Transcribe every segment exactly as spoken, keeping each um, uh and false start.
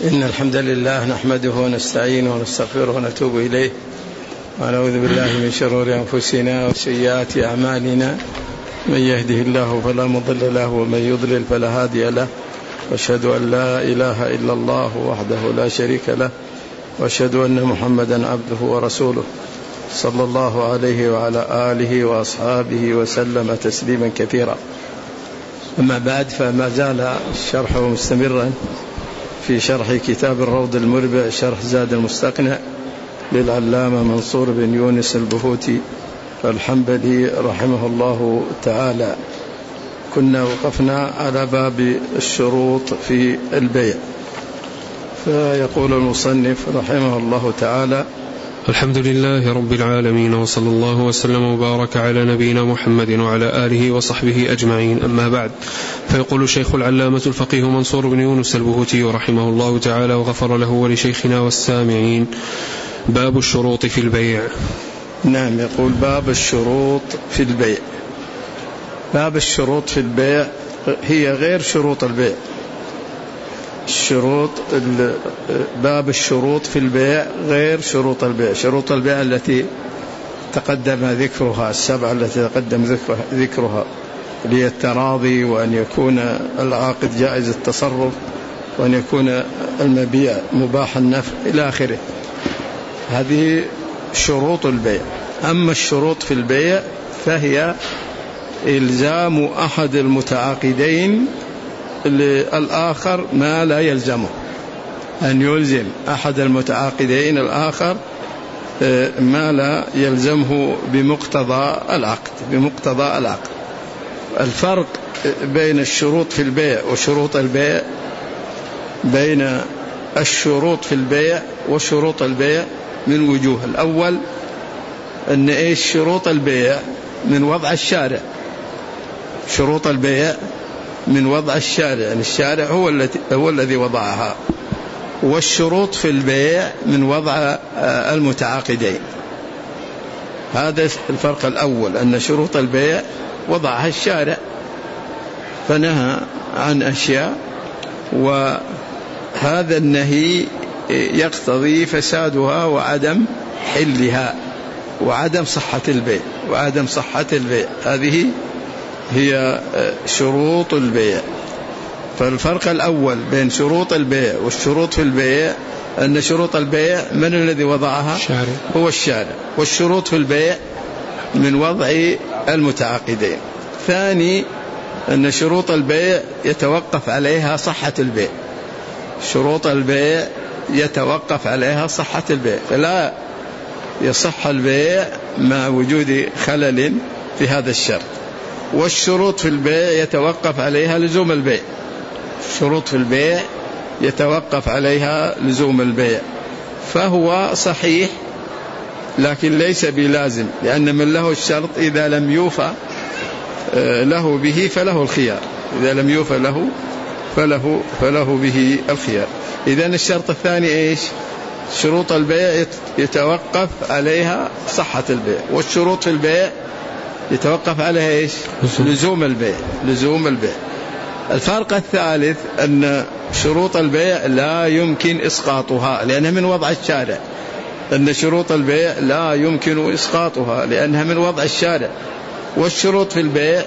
إن الحمد لله نحمده ونستعينه ونستغفره ونتوب إليه ونعوذ بالله من شرور أنفسنا وسيئات أعمالنا، من يهده الله فلا مضل له ومن يضلل فلا هادي له، وأشهد أن لا إله إلا الله وحده لا شريك له، وأشهد أن محمدا عبده ورسوله صلى الله عليه وعلى آله وأصحابه وسلم تسليما كثيرا. أما بعد، فما زال الشرح مستمرا في شرح كتاب الروض المربع شرح زاد المستقنع للعلامة منصور بن يونس البهوتي الحنبلي رحمه الله تعالى. كنا وقفنا على باب الشروط في البيع، فيقول المصنف رحمه الله تعالى: الحمد لله رب العالمين، وصلى الله وسلم وبارك على نبينا محمد وعلى آله وصحبه أجمعين. أما بعد، فيقول الشيخ العلامة الفقيه منصور بن يونس البهوتي رحمه الله تعالى وغفر له ولشيخنا والسامعين: باب الشروط في البيع. نعم، يقول باب الشروط في البيع. باب الشروط في البيع هي غير شروط البيع. الشروط باب الشروط في البيع غير شروط البيع. شروط البيع التي تقدم ذكرها، السبعة التي تقدم ذكرها، هي التراضي، وأن يكون العاقد جائز التصرف، وأن يكون المبيع مباح النفع إلى آخره. هذه شروط البيع. أما الشروط في البيع فهي إلزام أحد المتعاقدين الآخر ما لا يلزمه، أن يلزم أحد المتعاقدين الآخر ما لا يلزمه بمقتضى العقد بمقتضى العقد. الفرق بين الشروط في البيع وشروط البيع، بين الشروط في البيع وشروط البيع من وجوه. الأول أن إيش شروط البيع من وضع الشارع. شروط البيع من وضع الشارع، يعني الشارع هو الذي هو الذي وضعها. والشروط في البيع من وضع المتعاقدين. هذا الفرق الأول، أن شروط البيع وضعها الشارع فنهى عن أشياء، وهذا النهي يقتضي فسادها وعدم حلها وعدم صحة البيع وعدم صحة البيع. هذه هي شروط البيع. فالفرق الأول بين شروط البيع والشروط في البيع أن شروط البيع من الذي وضعها؟ الشارع. هو الشارع. والشروط في البيع من وضع المتعاقدين. ثاني، أن شروط البيع يتوقف عليها صحة البيع. شروط البيع يتوقف عليها صحة البيع، فلا يصح البيع مع وجود خلل في هذا الشرط. والشروط في البيع يتوقف عليها لزوم البيع. الشروط في البيع يتوقف عليها لزوم البيع، فهو صحيح لكن ليس بلازم، لأن من له الشرط إذا لم يوفى له به فله الخيار. إذا لم يوفى له فله, فله به الخيار. إذن الشرط الثاني إيش؟ شروط البيع يتوقف عليها صحة البيع، والشروط في البيع يتوقف عليها إيش؟ لزوم البيع لزوم البيع. الفرق الثالث أن شروط البيع لا يمكن إسقاطها لأنها من وضع الشارع. أن شروط البيع لا يمكن إسقاطها لأنها من وضع الشارع. والشروط في البيع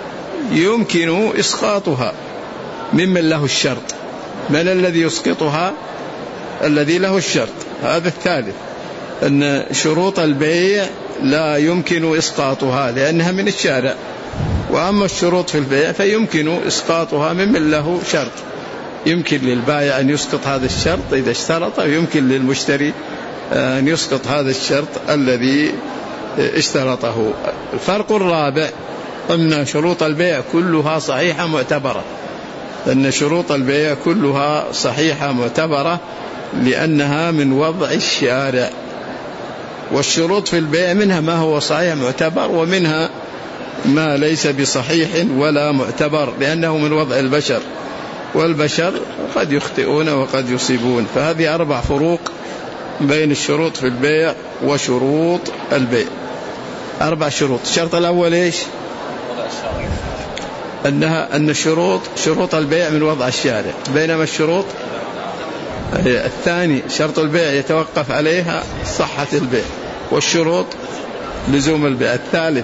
يمكن إسقاطها ممن له الشرط. من الذي يسقطها؟ الذي له الشرط. هذا الثالث، أن شروط البيع لا يمكن إسقاطها لأنها من الشارع. وأما الشروط في البيع فيمكن إسقاطها ممن له شرط. يمكن للبائع أن يسقط هذا الشرط إذا اشترط، ويمكن للمشتري أن يسقط هذا الشرط الذي اشترطه. الفرق الرابع أن شروط البيع كلها صحيحة معتبرة. أن شروط البيع كلها صحيحة معتبرة لأنها من وضع الشارع. والشروط في البيع منها ما هو صحيح معتبر، ومنها ما ليس بصحيح ولا معتبر لأنه من وضع البشر، والبشر قد يخطئون وقد يصيبون. فهذه أربع فروق بين الشروط في البيع وشروط البيع. أربع شروط. الشرط الأول إيش؟ أنها أن الشروط شروط البيع من وضع الشارع، بينما الشروط الثاني شرط البيع يتوقف عليها صحة البيع، والشروط لزوم البيع. الثالث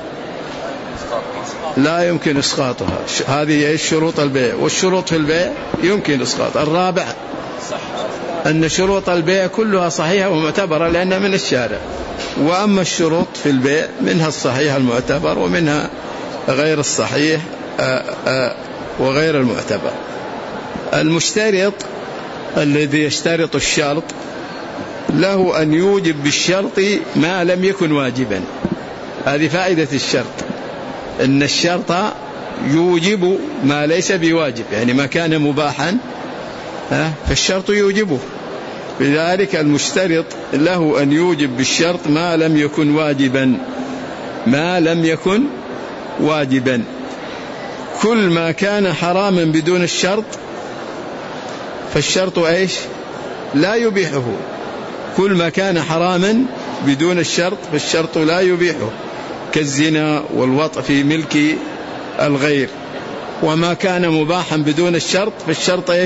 لا يمكن إسقاطها، هذه هي شروط البيع، والشروط في البيع يمكن إسقاط. الرابع أن شروط البيع كلها صحيحة ومعتبرة لأنها من الشارع، وأما الشروط في البيع منها الصحيح المعتبر ومنها غير الصحيح وغير المعتبر. المشترط الذي يشترط الشرط له أن يوجب بالشرط ما لم يكن واجبا. هذه فائدة الشرط، أن الشرط يوجب ما ليس بواجب، يعني ما كان مباحا فالشرط يوجبه. لذلك المشترط له أن يوجب بالشرط ما لم يكن واجبا، ما لم يكن واجبا. كل ما كان حراما بدون الشرط فالشرط ايش؟ لا يبيحه. كل ما كان حراما بدون الشرط فالشرط لا يبيحه، كالزنا والوطء في ملك الغير. وما كان مباحا بدون الشرط فالشرط ايش؟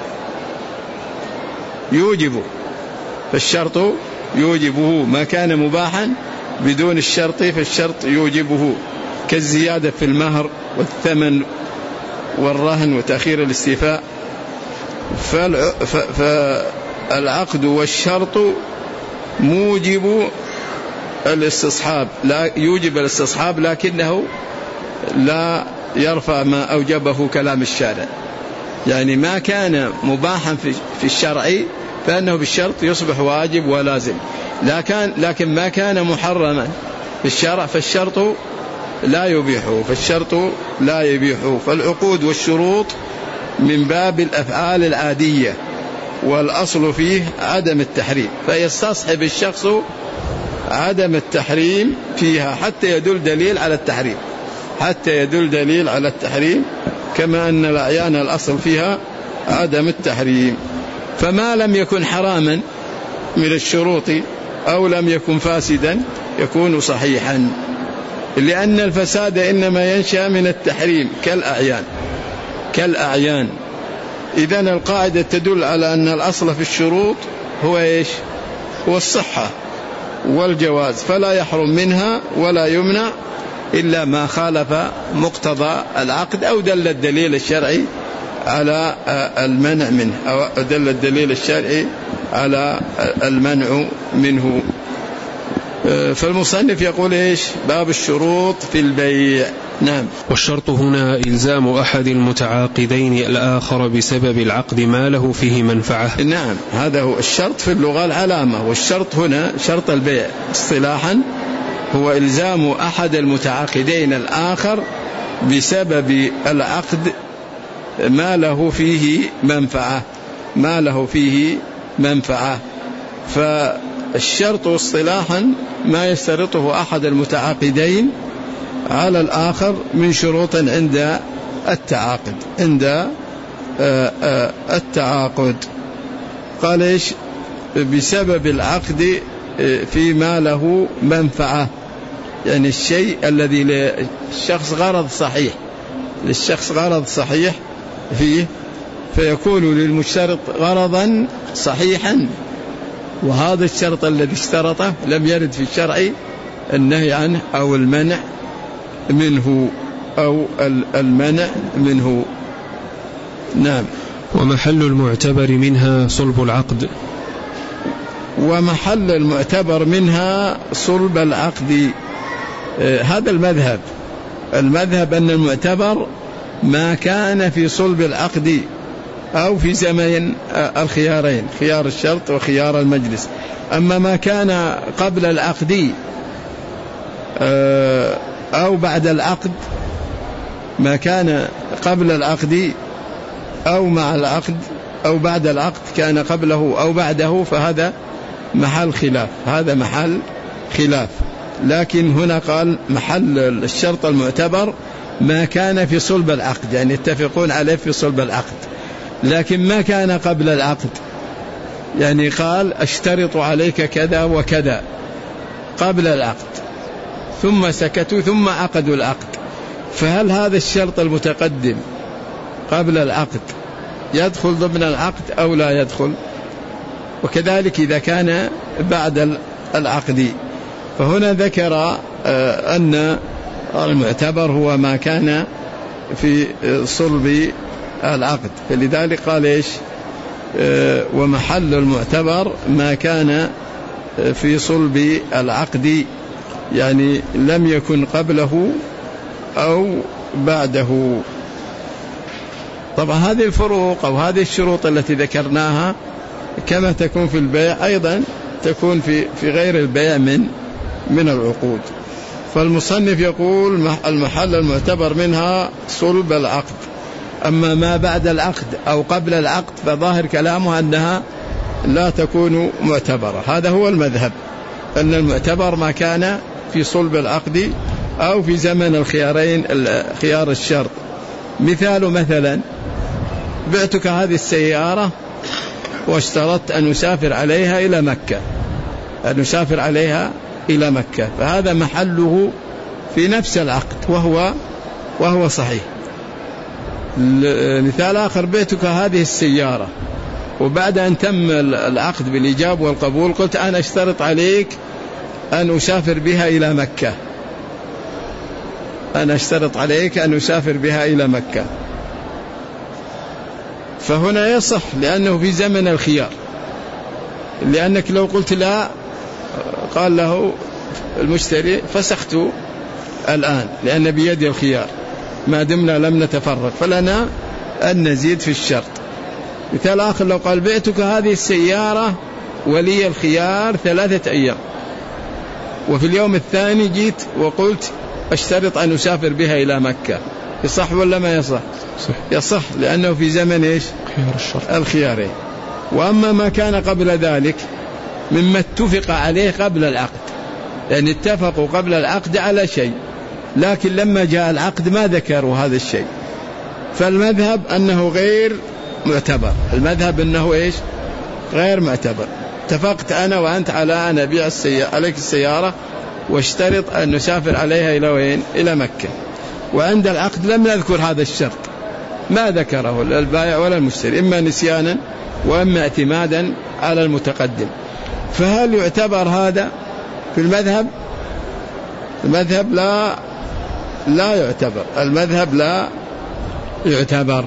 يوجبه، فالشرط يوجبه. ما كان مباحا بدون الشرط فالشرط يوجبه، كالزيادة في المهر والثمن والرهن وتأخير الاستيفاء. فالعقد والشرط موجب الاستصحاب، لا يوجب الاستصحاب لكنه لا يرفع ما أوجبه كلام الشارع. يعني ما كان مباحا في الشرع فإنه بالشرط يصبح واجب ولازم، لكن, لكن ما كان محرما في الشرع فالشرط لا يبيحه، فالشرط لا يبيحه. فالعقود والشروط من باب الأفعال العادية، والأصل فيه عدم التحريم، فيستصحب الشخص عدم التحريم فيها حتى يدل دليل على التحريم، حتى يدل دليل على التحريم، كما أن الأعيان الأصل فيها عدم التحريم. فما لم يكن حراما من الشروط أو لم يكن فاسدا يكون صحيحا، لأن الفساد إنما ينشأ من التحريم كالأعيان كالأعيان. إذن القاعدة تدل على أن الأصل في الشروط هو إيش؟ هو الصحة والجواز، فلا يحرم منها ولا يمنع إلا ما خالف مقتضى العقد أو دل الدليل الشرعي على المنع منه، أو دل الدليل الشرعي على المنع منه. فالمصنف يقول إيش؟ باب الشروط في البيع. نعم. والشرط هنا إلزام أحد المتعاقدين الآخر بسبب العقد ما له فيه منفعة. نعم، هذا هو الشرط في اللغة العلامة. والشرط هنا شرط البيع اصطلاحا هو إلزام أحد المتعاقدين الآخر بسبب العقد ما له فيه منفعة، ما له فيه منفعة. فالشرط اصطلاحا ما يشترطه أحد المتعاقدين على الآخر من شروط عند التعاقد عند التعاقد. قال إيش؟ بسبب العقد فيما له منفعة، يعني الشيء الذي للشخص غرض صحيح للشخص غرض صحيح فيه، فيكون للمشترط غرضا صحيحا. وهذا الشرط الذي اشترطه لم يرد في الشرع النهي عنه أو المنع منه أو المنع منه. نعم. ومحل المعتبر منها صلب العقد. ومحل المعتبر منها صلب العقد. آه هذا المذهب المذهب أن المعتبر ما كان في صلب العقد أو في زمن آه الخيارين، خيار الشرط وخيار المجلس. أما ما كان قبل العقد آه أو بعد العقد، ما كان قبل العقد أو مع العقد أو بعد العقد، كان قبله أو بعده، فهذا محل خلاف، هذا محل خلاف. لكن هنا قال محل الشرط المعتبر ما كان في صلب العقد، يعني يتفقون عليه في صلب العقد، لكن ما كان قبل العقد. يعني قال اشترط عليك كذا وكذا قبل العقد، ثم سكتوا ثم عقدوا العقد، فهل هذا الشرط المتقدم قبل العقد يدخل ضمن العقد أو لا يدخل؟ وكذلك إذا كان بعد العقد. فهنا ذكر أن المعتبر هو ما كان في صلب العقد، فلذلك قال إيش؟ ومحل المعتبر ما كان في صلب العقد، يعني لم يكن قبله أو بعده. طبعا هذه الفروق أو هذه الشروط التي ذكرناها كما تكون في البيع أيضا تكون في في غير البيع من من العقود. فالمصنف يقول المحل المعتبر منها صلب العقد، أما ما بعد العقد أو قبل العقد فظاهر كلامه أنها لا تكون معتبرة. هذا هو المذهب، أن المعتبر ما كان في صلب العقد أو في زمن الخيارين خيار الشرط. مثال مثلا بعتك هذه السيارة واشترطت أن أسافر عليها إلى مكة، أن أسافر عليها إلى مكة، فهذا محله في نفس العقد وهو وهو صحيح. مثال آخر بعتك هذه السيارة وبعد أن تم العقد بالإيجاب والقبول قلت أنا أشترط عليك أن أسافر بها إلى مكة، أنا أشترط عليك أن أسافر بها إلى مكة، فهنا يصح لأنه في زمن الخيار. لأنك لو قلت لا قال له المشتري فسخت الآن لأن بيدي الخيار ما دمنا لم نتفرق، فلنا أن نزيد في الشرط. مثال آخر لو قال بعتك هذه السيارة ولي الخيار ثلاثة أيام، وفي اليوم الثاني جيت وقلت أشترط أن أسافر بها إلى مكة، يصح ولا ما يصح؟ صح. يصح لأنه في زمن إيش؟ خيار الشرط الخيارين. وأما ما كان قبل ذلك مما اتفق عليه قبل العقد، لأن اتفقوا قبل العقد على شيء لكن لما جاء العقد ما ذكروا هذا الشيء، فالمذهب أنه غير معتبر. المذهب أنه إيش؟ غير معتبر. اتفقت أنا وأنت على أن أبيع السيارة عليك السيارة واشترط أن نسافر عليها إلى وين؟ إلى مكة، وعند العقد لم نذكر هذا الشرط، ما ذكره البائع ولا المشتري، إما نسيانا وإما اعتمادا على المتقدم. فهل يعتبر هذا في المذهب؟ المذهب لا لا يعتبر، المذهب لا يعتبر،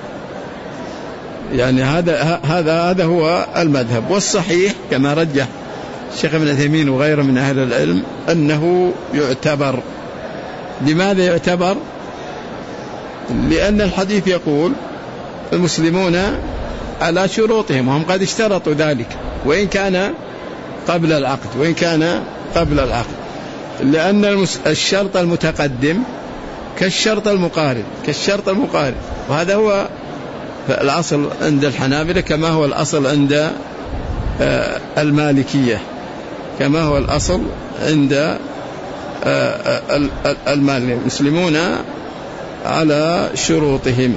يعني هذا هذا هذا هو المذهب. والصحيح كما رجح الشيخ ابن عثيمين وغيره من أهل العلم أنه يعتبر. لماذا يعتبر؟ لأن الحديث يقول المسلمون على شروطهم وهم قد اشترطوا ذلك وإن كان قبل العقد وإن كان قبل العقد، لأن الشرط المتقدم كالشرط المقارن كالشرط المقارن وهذا هو الأصل عند الحنابلة كما هو الأصل عند المالكية كما هو الأصل عند المالكية. المسلمون على شروطهم.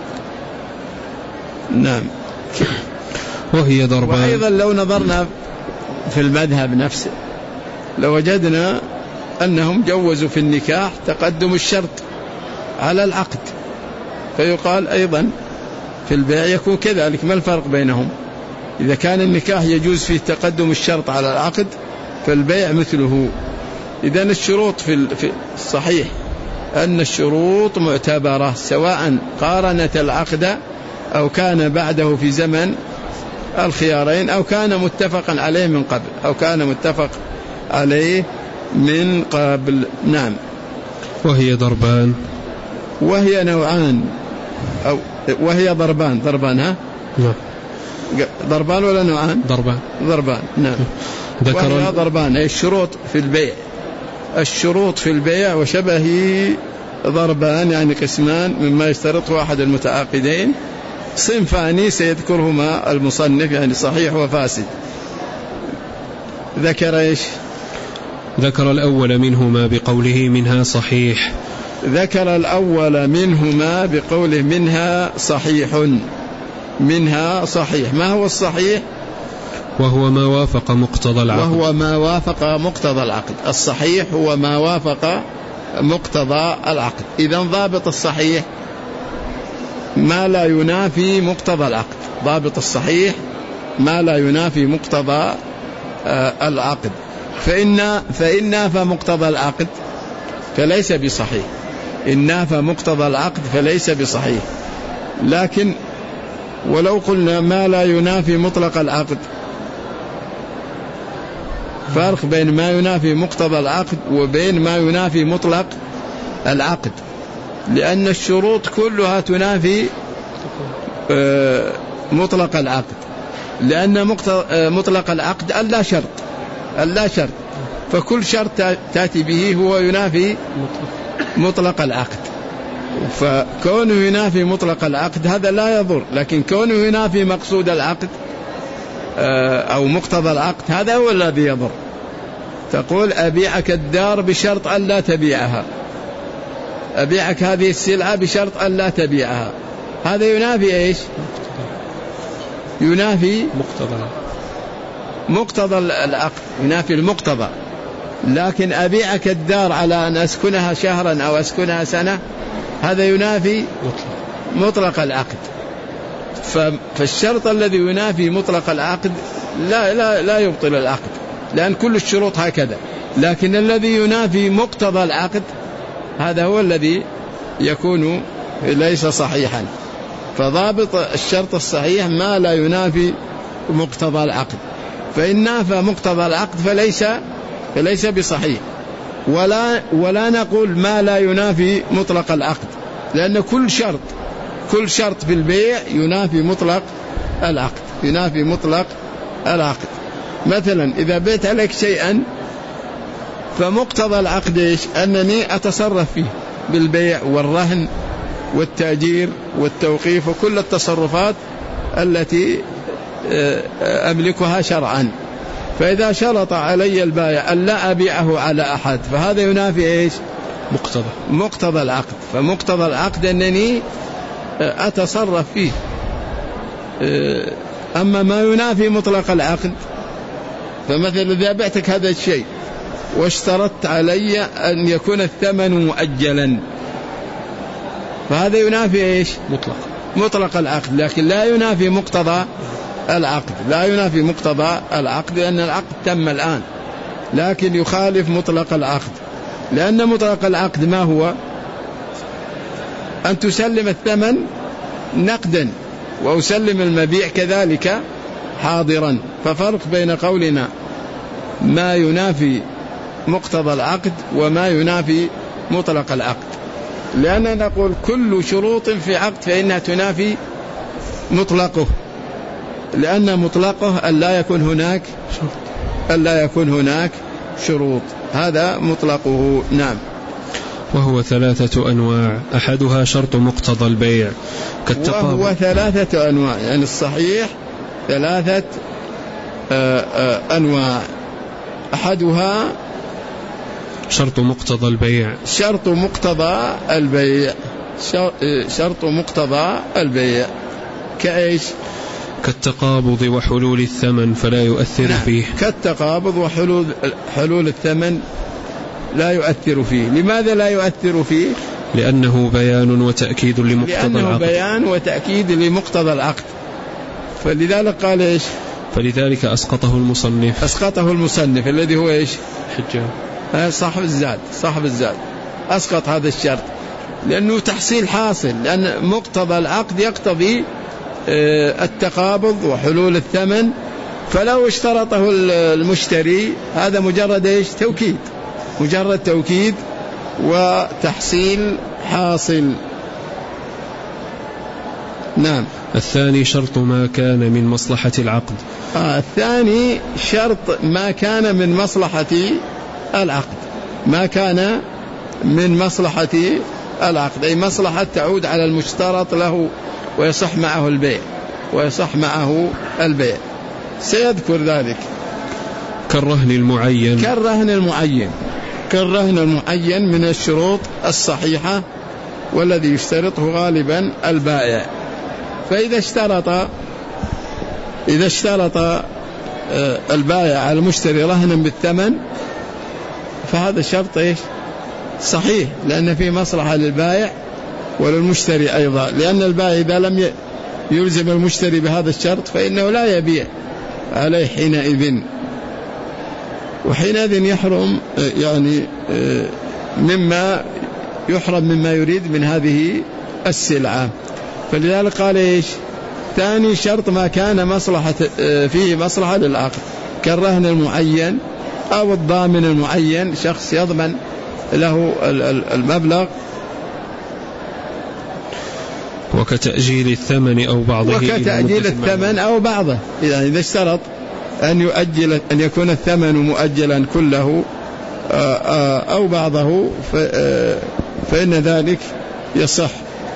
نعم. وهي ضربان. وأيضا لو نظرنا في المذهب نفسه لوجدنا أنهم جوزوا في النكاح تقدم الشرط على العقد، فيقال أيضا في البيع يكون كذلك. ما الفرق بينهم؟ إذا كان النكاح يجوز فيه تقدم الشرط على العقد فالبيع مثله. إذن الشروط في الصحيح أن الشروط معتبرة سواء قارنت العقد أو كان بعده في زمن الخيارين أو كان متفقا عليه من قبل أو كان متفق عليه من قبل. نعم. وهي ضربان. وهي نوعان أو وهي ضربان ضربان ها نعم. ضربان ولا نوعان؟ ضربان ضربان. نعم. وهي ضربان أي الشروط في البيع. الشروط في البيع وشبهه ضربان يعني قسمان مما يشترطه أحد المتعاقدين، صنفان سيذكرهما المصنف يعني صحيح وفاسد. ذكر إيش؟ ذكر الأول منهما بقوله منها صحيح. ذكر الأول منهما بقوله منها صحيح. منها صحيح. ما هو الصحيح؟ وهو ما وافق مقتضى العقد. وهو ما وافق مقتضى العقد. الصحيح هو ما وافق مقتضى العقد. إذن ضابط الصحيح ما لا ينافي مقتضى العقد. ضابط الصحيح ما لا ينافي مقتضى العقد، فإن فإن نافى مقتضى العقد فليس بصحيح، إن نافى مقتضى العقد فليس بصحيح. لكن ولو قلنا ما لا ينافي مطلق العقد، فرق بين ما ينافي مقتضى العقد وبين ما ينافي مطلق العقد، لأن الشروط كلها تنافي مطلق العقد، لأن مطلق العقد ألا شرط ألا شرط فكل شرط تأتي به هو ينافي مطلق العقد، فكونه ينافي مطلق العقد هذا لا يضر، لكن كونه ينافي مقصود العقد أو مقتضى العقد هذا هو الذي يضر. تقول أبيعك الدار بشرط أن لا تبيعها، أبيعك هذه السلعة بشرط أن لا تبيعها، هذا ينافي إيش؟ ينافي مقتضى مقتضى العقد، ينافي المقتضى. لكن أبيعك الدار على أن أسكنها شهرا أو أسكنها سنة، هذا ينافي مطلق العقد. فالشرط الذي ينافي مطلق العقد لا, لا, لا يبطل العقد، لأن كل الشروط هكذا. لكن الذي ينافي مقتضى العقد هذا هو الذي يكون ليس صحيحا. فضابط الشرط الصحيح ما لا ينافي مقتضى العقد، فإن نافى مقتضى العقد فليس فليس بصحيح. ولا ولا نقول ما لا ينافي مطلق العقد، لأن كل شرط كل شرط في البيع ينافي مطلق العقد، ينافي مطلق العقد. مثلا إذا بيت عليك شيئا فمقتضى العقد إيش؟ أنني أتصرف فيه بالبيع والرهن والتأجير والتوقيف وكل التصرفات التي أملكها شرعا. فإذا شرط علي البائع أن لا أبيعه على أحد فهذا ينافي إيش؟ مقتضى مقتضى العقد. فمقتضى العقد أنني أتصرف فيه. أما ما ينافي مطلق العقد، فمثلا إذا بعتك هذا الشيء واشترطت علي أن يكون الثمن مؤجلا، فهذا ينافي إيش؟ مطلق مطلق العقد، لكن لا ينافي مقتضى العقد، لا ينافي مقتضى العقد، لأن العقد تم الآن، لكن يخالف مطلق العقد. لأن مطلق العقد ما هو؟ أن تسلم الثمن نقدا وأسلم المبيع كذلك حاضرا. ففرق بين قولنا ما ينافي مقتضى العقد وما ينافي مطلق العقد، لأننا نقول كل شروط في عقد فإنها تنافي مطلقه، لأن مطلقه أن لا يكون هناك أن لا يكون هناك شروط، هذا مطلقه. نعم. وهو ثلاثة أنواع، أحدها شرط مقتضى البيع كالتقابل. وهو ثلاثة أنواع، يعني الصحيح ثلاثة أنواع. أحدها شرط مقتضى البيع شرط مقتضى البيع شرط مقتضى البيع كأيش؟ كالتقابض وحلول الثمن فلا يؤثر نعم. فيه. كالتقابض وحلول حلول الثمن لا يؤثر فيه. لماذا لا يؤثر فيه؟ لأنه بيان وتأكيد لمقتضى لأنه العقد. بيان وتأكيد لمقتضى العقد، فلذلك قال إيش؟ فلذلك أسقطه المصنف أسقطه المصنف الذي هو إيش؟ حجاب صاحب الزاد صاحب الزاد أسقط هذا الشرط لأنه تحصيل حاصل، لأن مقتضى العقد يقتضي التقابض وحلول الثمن، فلو اشترطه المشتري هذا مجرد إيش؟ توكيد، مجرد توكيد وتحصيل حاصل. نعم. الثاني شرط ما كان من مصلحة العقد. آه الثاني شرط ما كان من مصلحة العقد، ما كان من مصلحة العقد، أي مصلحة تعود على المشترط له ويصح معه البيع ويصح معه البيع، سيذكر ذلك. كالرهن المعين كالرهن المعين كالرهن المعين من الشروط الصحيحة والذي يشترطه غالبا البائع. فإذا اشترط إذا اشترط البائع على المشتري رهنا بالثمن فهذا الشرط إيش؟ صحيح، لأن فيه مصلحة للبائع وللمشتري أيضا، لأن البائع إذا لم يلزم المشتري بهذا الشرط فإنه لا يبيع عليه حينئذ. وحينئذ يحرم يعني مما يحرم مما يريد من هذه السلعة. فلذلك قال إيش؟ ثاني شرط ما كان مصلحة فيه مصلحة للعقد كالرهن المعين أو الضامن المعين، شخص يضمن له المبلغ. وكتأجيل الثمن أو بعضه وكتأجيل الثمن أو بعضه، يعني إذا اشترط أن يؤجل أن يكون الثمن مؤجلا كله أو بعضه فإن ذلك يصح.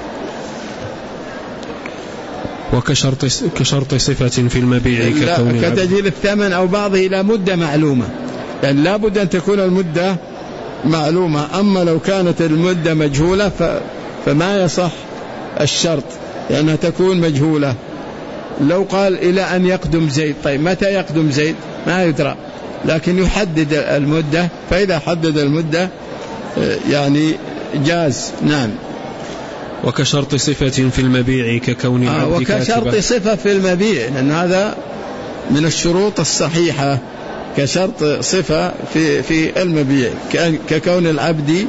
وكشرط كشرط صفة في المبيع ككون كتأجيل الثمن أو بعضه إلى مدة معلومة، يعني لا بد أن تكون المدة معلومة. أما لو كانت المدة مجهولة فما يصح الشرط لأنها تكون مجهولة. لو قال إلى أن يقدم زيد، طيب متى يقدم زيد؟ ما يدرى، لكن يحدد المدة، فإذا حدد المدة يعني جاز. نعم. وكشرط صفة في المبيع ككون آه العبد كاتبا. وكشرط صفة في المبيع، لأن هذا من الشروط الصحيحة، كشرط صفة في في المبيع ككون العبد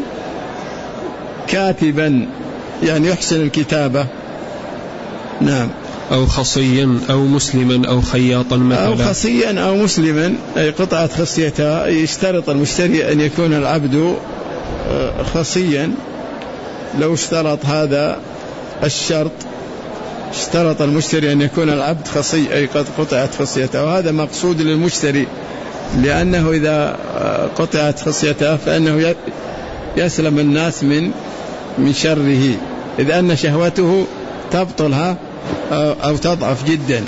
كاتبا، يعني يحسن الكتابة. نعم. أو خصيا أو مسلما أو خياطا مثلا. أو خصيا أو مسلما، أي قطعة خصيتها. يشترط المشتري أن يكون العبد خصيا. لو اشترط هذا الشرط، اشترط المشتري أن يكون العبد خصي، أي قد قطعت خصيته، وهذا مقصود للمشتري، لأنه إذا قطعت خصيته فإنه يسلم الناس من من شره، إذ أن شهوته تبطلها أو تضعف جدا،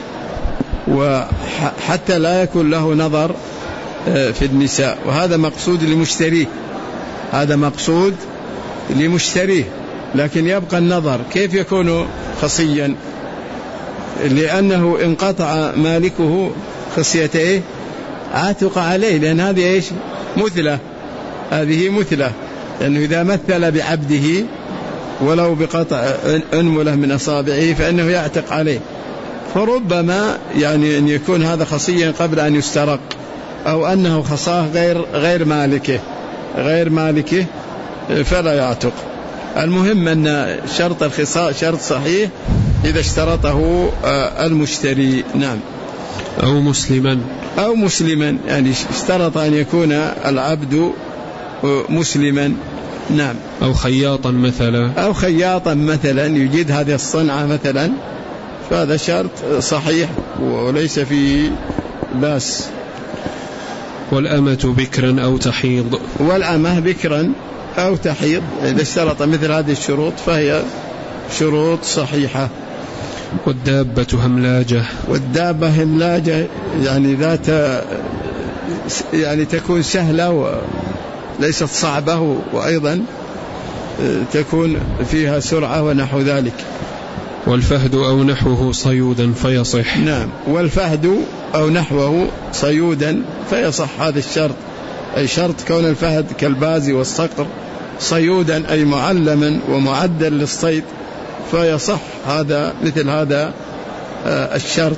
وحتى لا يكون له نظر في النساء. وهذا مقصود لمشتريه، هذا مقصود لمشتريه، لكن يبقى النظر. كيف يكون خصيا؟ لأنه انقطع مالكه خصيته عاتق عليه، لأن هذه إيش؟ مثلة، هذه مثلة، لأنه إذا مثل بعبده ولو بقطع أنملة من أصابعه فإنه يعتق عليه. فربما يعني أن يكون هذا خصيا قبل أن يسترق، أو أنه خصاه غير غير مالكه غير مالكه فلا يعتق. المهم أن شرط الخصاء شرط صحيح إذا اشترطه المشتري. نعم. أو مسلما أو مسلما، يعني اشترط أن يكون العبد مسلما. نعم. أو خياطا مثلا. أو خياطا مثلا، يجيد هذه الصنعة مثلا، فهذا شرط صحيح وليس فيه باس. والأمة بكرا أو تحيض. والأمة بكرا أو تحيض، إذا اشترط مثل هذه الشروط فهي شروط صحيحة. والدابة هملاجة. والدابة هملاجة، يعني ذات يعني تكون سهلة وليست صعبة، وأيضا تكون فيها سرعة ونحو ذلك. والفهد أو نحوه صيودا فيصح. نعم. والفهد أو نحوه صيودا فيصح هذا الشرط، أي شرط كون الفهد كالبازي والصقر صيودا، أي معلما ومعدل للصيد، فيصح هذا مثل هذا الشرط.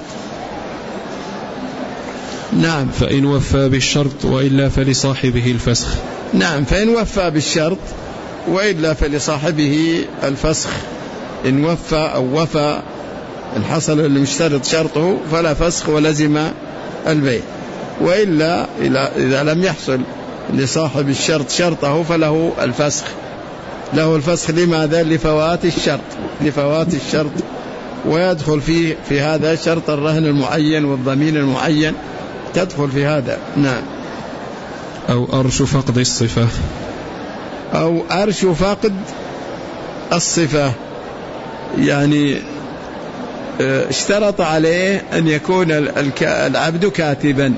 نعم. فإن وفى بالشرط وإلا فلصاحبه الفسخ. نعم. فإن وفى بالشرط وإلا فلصاحبه الفسخ. إن وفى أو وفى إن حصل المشترط شرطه فلا فسخ ولزم البيع، وإلا إذا لم يحصل لصاحب الشرط شرطه فله الفسخ. له الفسخ لماذا؟ لفوات الشرط لفوات الشرط ويدخل فيه في هذا شرط الرهن المعين والضمين المعين، تدخل في هذا. نعم. أو أرش فقد الصفة. أو أرش فقد الصفة، يعني اشترط عليه أن يكون العبد كاتبا،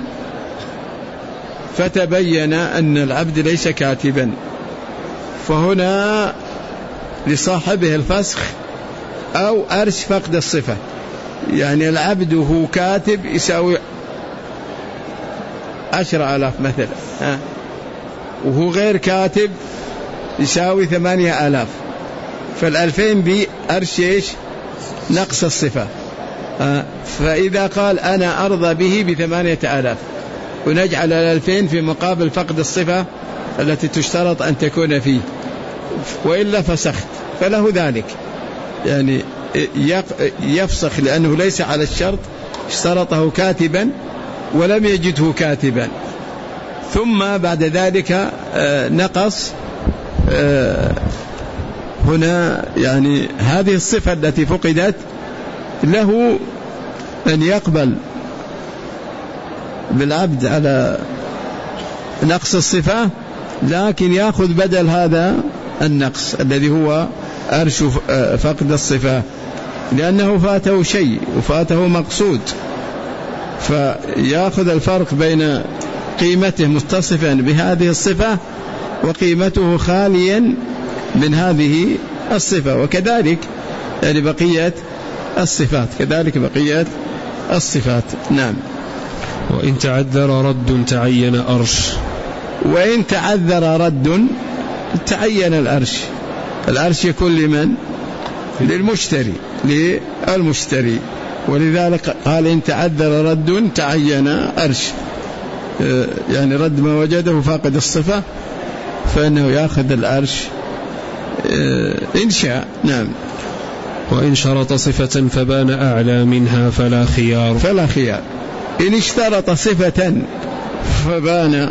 فتبين أن العبد ليس كاتبا، فهنا لصاحبه الفسخ. أو أرش فقد الصفة، يعني العبد هو كاتب يساوي عشر آلاف مثلا، ها، وهو غير كاتب يساوي ثمانية آلاف، فالألفين بأرش إيش؟ نقص الصفة. فإذا قال أنا أرضى به بثمانية آلاف ونجعل الألفين في مقابل فقد الصفة التي تشترط أن تكون فيه، وإلا فسخت، فله ذلك، يعني يفسخ لأنه ليس على الشرط، اشترطه كاتبا ولم يجده كاتبا، ثم بعد ذلك نقص هنا، يعني هذه الصفة التي فقدت له أن يقبل بالعبد على نقص الصفة، لكن يأخذ بدل هذا النقص الذي هو أرش فقد الصفة، لأنه فاته شيء وفاته مقصود، فيأخذ الفرق بين قيمته متصفا بهذه الصفة وقيمته خاليا من هذه الصفة، وكذلك يعني بقية الصفات، كذلك بقية الصفات. نعم. وإن تعذر رد تعين أرش، وإن تعذر رد تعين الأرش، الأرش يكون لمن؟ للمشتري، للمشتري، ولذلك قال إن تعذر رد تعين أرش، يعني رد ما وجده فاقد الصفة فإنه يأخذ الأرش إن شاء. نعم. وإن شرط صفة فبان أعلى منها فلا خيار، فلا خيار. إن اشترط صفة فبان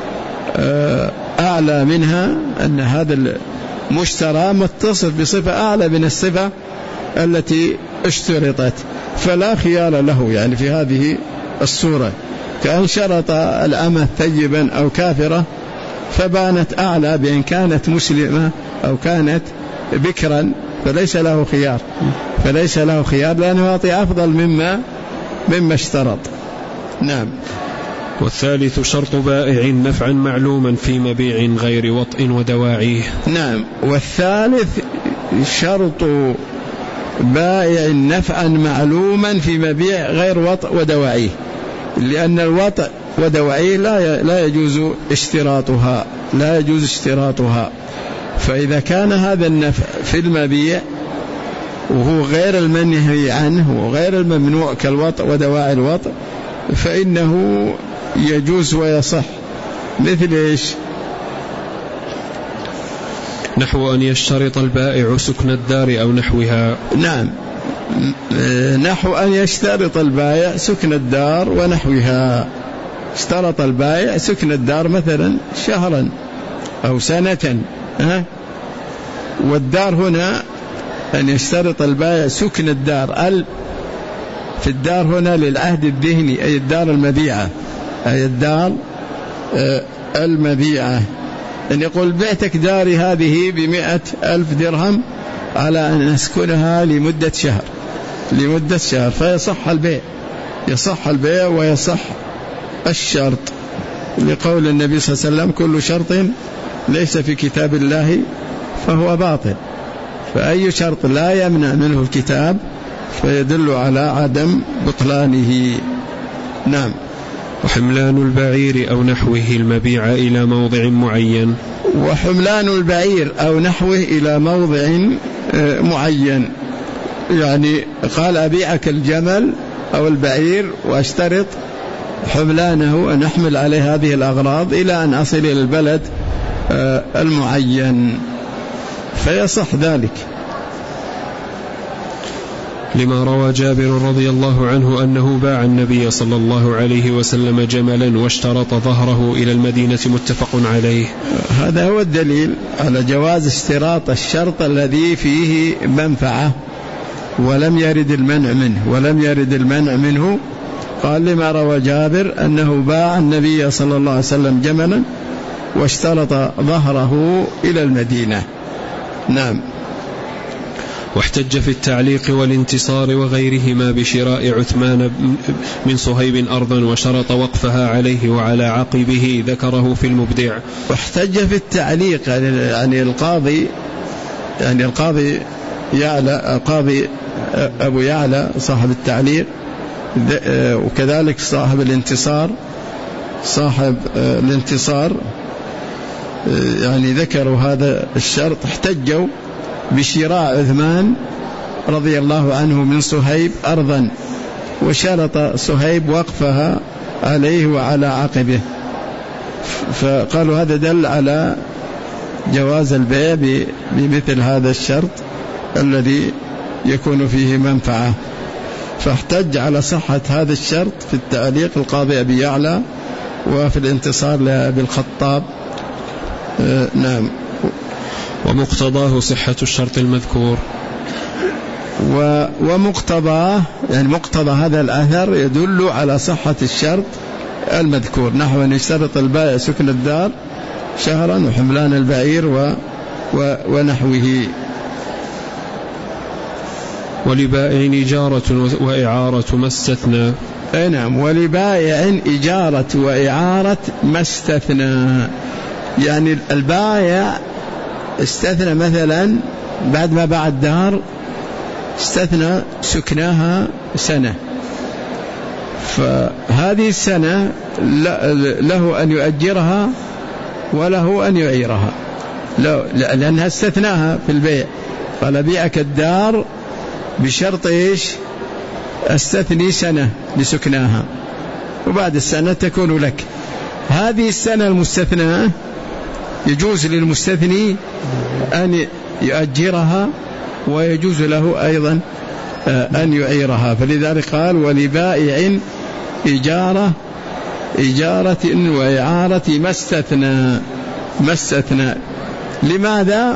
أعلى منها، أن هذا المشترى متصف بصفة أعلى من الصفة التي اشترطت، فلا خيار له، يعني في هذه الصورة كأن شرط الأمة ثيبا أو كافرة فبانت أعلى بأن كانت مسلمة أو كانت بكرا، فليس له خيار، فليس له خيار لأنه يعطي أفضل مما مما اشترط. نعم. والثالث شرط بائع نفعا معلوما في مبيع غير وطء ودواعيه. نعم. والثالث شرط بائع نفعا معلوما في مبيع غير وطء ودواعيه، لأن الوطء ودواعيه لا لا يجوز اشتراطها، لا يجوز اشتراطها. فإذا كان هذا النفع في المبيع وهو غير المنهي عنه وغير الممنوع كالوطء ودواعي الوطء فإنه يجوز ويصح. مثل إيش؟ نحو أن يشترط البائع سكن الدار أو نحوها. نعم. نحو أن يشترط البائع سكن الدار ونحوها. اشترط البائع سكن الدار مثلا شهرا أو سنة، ها؟ والدار هنا أن يشترط البائع سكن الدار، ال في الدار هنا للعهد الذهني، أي الدار المبيعة، أي الدار المبيعة، أن يقول بعتك داري هذه بمئة ألف درهم على أن أسكنها لمدة شهر، لمدة شهر، فيصح البيع، يصح البيع ويصح الشرط، لقول النبي صلى الله عليه وسلم كل شرط ليس في كتاب الله فهو باطل، فأي شرط لا يمنع منه الكتاب فيدل على عدم بطلانه. نعم. وحملان البعير أو نحوه المبيع إلى موضع معين. وحملان البعير أو نحوه إلى موضع معين، يعني قال أبيعك الجمل أو البعير واشترط حملانه أن أحمل عليه هذه الأغراض إلى أن أصل إلى البلد المعين، فيصح ذلك. لما روى جابر رضي الله عنه أنه باع النبي صلى الله عليه وسلم جملا واشترط ظهره إلى المدينة، متفق عليه. هذا هو الدليل على جواز اشتراط الشرط الذي فيه منفعة ولم يرد المنع منه، ولم يرد المنع منه. قال لما روى جابر أنه باع النبي صلى الله عليه وسلم جملا واشترط ظهره إلى المدينة. نعم. واحتج في التعليق والانتصار وغيرهما بشراء عثمان من صهيب أرضا وشرط وقفها عليه وعلى عقبه، ذكره في المبدع. واحتج في التعليق يعني القاضي، يعني القاضي يعلى، القاضي أبو يعلى صاحب التعليق، وكذلك صاحب الانتصار، صاحب الانتصار يعني ذكروا هذا الشرط، احتجوا بشراء عثمان رضي الله عنه من صهيب أرضا وشرط صهيب وقفها عليه وعلى عقبه، فقالوا هذا دل على جواز البيع بمثل هذا الشرط الذي يكون فيه منفعة. فاحتج على صحة هذا الشرط في التعليق القاضي أبي يعلى وفي الانتصار لأبي الخطاب. آه نعم. ومقتضاه صحة الشرط المذكور. ومقتضاه يعني مقتضى هذا الأثر يدل على صحة الشرط المذكور، نحو أن يشترط البائع سكن الدار شهرا وحملان البعير و و ونحوه. ولبائع إجارة وإعارة ما استثنى. أي نعم. ولبائع إجارة وإعارة ما استثنى، يعني البائع استثنى مثلا بعد ما باع الدار استثنى سكناها سنة، فهذه السنة له أن يؤجرها وله أن يعيرها، لأنها استثناها في البيع. قال بيعك الدار بشرط إيش؟ استثني سنة لسكناها وبعد السنة تكون لك. هذه السنة المستثناة يجوز للمستثني أن يؤجرها ويجوز له أيضا أن يعيرها، فلذلك قال ولبائع إجارة إجارة وإعارة ما استثنى ما استثنى. لماذا؟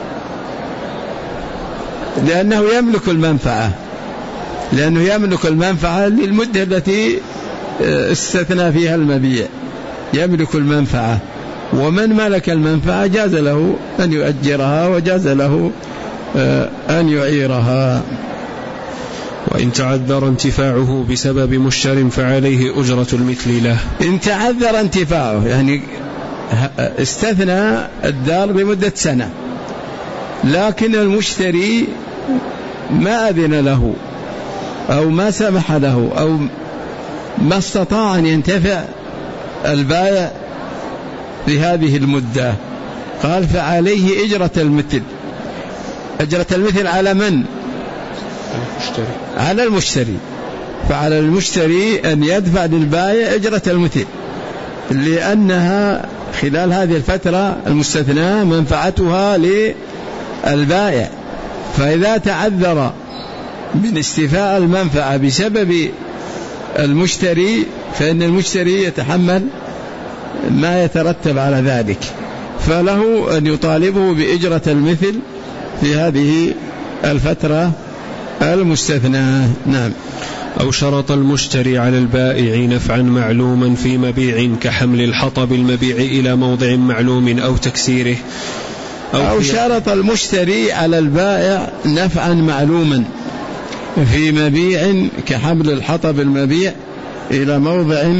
لأنه يملك المنفعة، لأنه يملك المنفعة للمدة التي استثنى فيها المبيع، يملك المنفعة، ومن ملك المنفعة جاز له أن يؤجرها وجاز له أن يعيرها. وإن تعذر انتفاعه بسبب مشتر فعليه أجرة المثل له. إن تعذر انتفاعه يعني استثنى الدار لمدة سنة، لكن المشتري ما أذن له أو ما سمح له أو ما استطاع أن ينتفع البائع في هذه المدة، قال فعليه أجرة المثل. أجرة المثل على من؟ المشتري. على المشتري. فعلى المشتري أن يدفع للبائع أجرة المثل، لأنها خلال هذه الفترة المستثناة منفعتها للبائع، فإذا تعذر من استيفاء المنفعة بسبب المشتري فإن المشتري يتحمل ما يترتب على ذلك، فله أن يطالبه بإجرة المثل في هذه الفترة المستثناة. نعم. أو شرط المشتري على البائع نفعا معلوما في مبيع كحمل الحطب المبيع إلى موضع معلوم أو تكسيره. أو, أو شرط المشتري على البائع نفعا معلوما في مبيع كحمل الحطب المبيع إلى موضع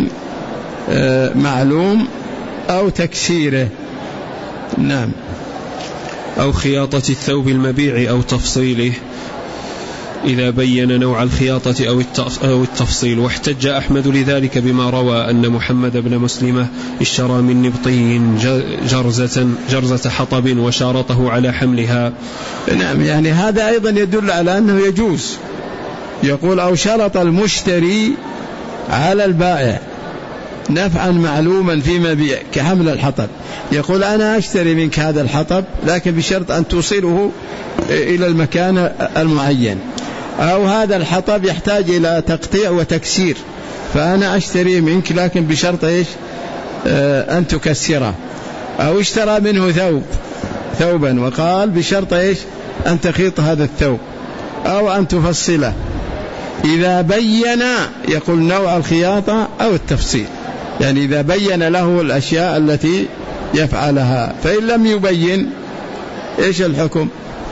معلوم أو تكسيره. نعم. أو خياطة الثوب المبيع أو تفصيله إذا بين نوع الخياطة أو التفصيل. واحتج أحمد لذلك بما روى أن محمد بن مسلمة اشترى من نبطي جرزة, جرزة حطب وشارطه على حملها. نعم. يعني هذا أيضا يدل على أنه يجوز. يقول أو شرط المشتري على البائع نفعا معلوما في مبيع كحمل الحطب، يقول أنا أشتري منك هذا الحطب لكن بشرط أن توصله إلى المكان المعين، أو هذا الحطب يحتاج إلى تقطيع وتكسير فأنا أشتري منك لكن بشرط إيش؟ آه أن تكسره. أو اشترى منه ثوب ثوبا وقال بشرط إيش؟ أن تخيط هذا الثوب أو أن تفصله. إذا بين يقول نوع الخياطة أو التفصيل، يعني إذا بين له الأشياء التي يفعلها. فإن لم يبين إيش الحكم؟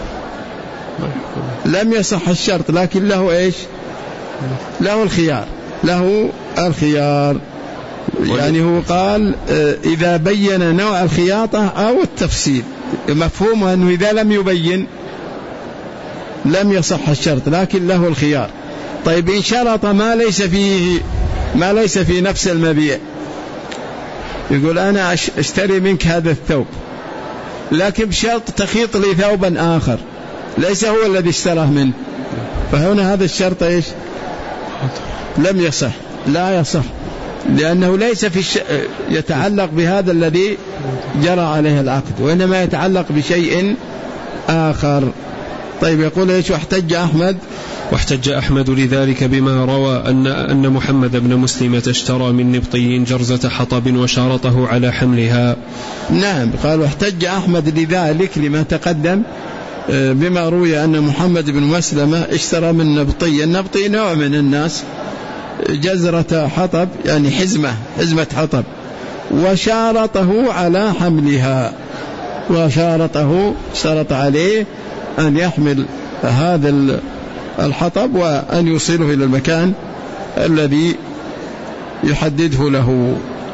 لم يصح الشرط، لكن له إيش؟ له الخيار، له الخيار. يعني هو قال إذا بين نوع الخياطة أو التفصيل، مفهومه أنه إذا لم يبين لم يصح الشرط لكن له الخيار. طيب إن شرط ما ليس فيه ما ليس في نفس المبيع، يقول أنا أشتري منك هذا الثوب لكن بشرط تخيط لي ثوبا آخر ليس هو الذي اشتراه منه، فهنا هذا الشرط إيش؟ لم يصح، لا يصح، لأنه ليس في الش... يتعلق بهذا الذي جرى عليه العقد، وإنما يتعلق بشيء آخر. طيب يقول إيش؟ واحتج أحمد واحتج أحمد لذلك بما روى أن أن محمد بن مسلمة اشترى من نبطي جرزة حطب وشارطه على حملها. نعم، قال واحتج أحمد لذلك لما تقدم بما روي أن محمد بن مسلمة اشترى من نبطي. النبطي نوع من الناس، جزرة حطب يعني حزمة حزمة حطب، وشارطه على حملها، وشارطه شرط عليه أن يحمل هذا الحطب وأن يوصله إلى المكان الذي يحدده له.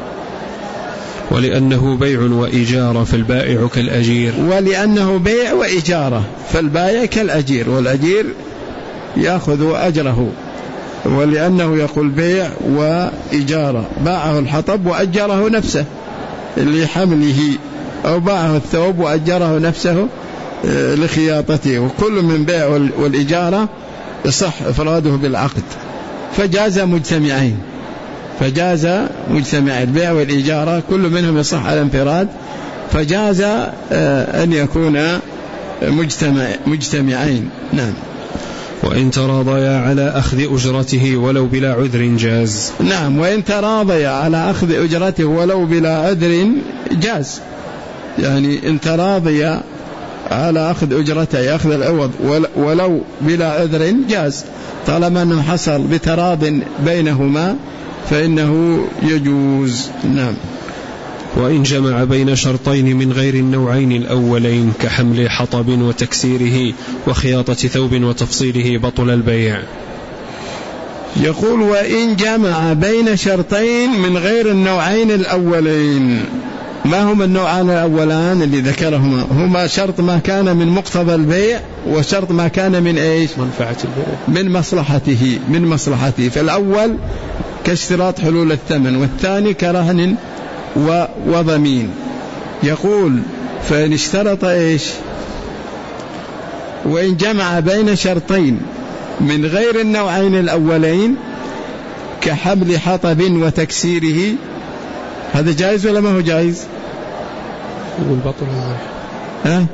ولأنه بيع وإجارة فالبائع كالأجير. ولأنه بيع وإجارة فالبائع كالأجير، والأجير يأخذ أجره. ولأنه يقول بيع وإجارة، باعه الحطب وأجره نفسه لحمله، أو باعه الثوب وأجره نفسه لخياطته، وكل من بيع والإجارة يصح إفراده بالعقد، فجاز مجتمعين فجاز مجتمعين البيع والإجارة كل منهم يصح على انفراد، فجاز أن يكون مجتمع مجتمعين. نعم. وإن تراضيا على أخذ أجرته ولو بلا عذر جاز. نعم، وإن تراضيا على أخذ أجرته ولو بلا عذر جاز، يعني إن تراضيا على أخذ أجرته أخذ العوض ولو بلا عذر جاز، طالما أنه حصل بتراض بينهما فإنه يجوز. نعم. وإن جمع بين شرطين من غير النوعين الأولين كحمل حطب وتكسيره وخياطة ثوب وتفصيله بطل البيع. يقول وإن جمع بين شرطين من غير النوعين الأولين. ما هما النوعان الأولان اللي ذكرهما؟ هما شرط ما كان من مقتضى البيع، وشرط ما كان من إيش؟ منفعة البيع، من مصلحته من مصلحته فالأول كاشتراط حلول الثمن، والثاني كرهن وضمين. يقول فإن اشترط إيش؟ وإن جمع بين شرطين من غير النوعين الأولين كحمل حطب وتكسيره، هذا جائز ولا ما هو جائز؟ والبطل ها؟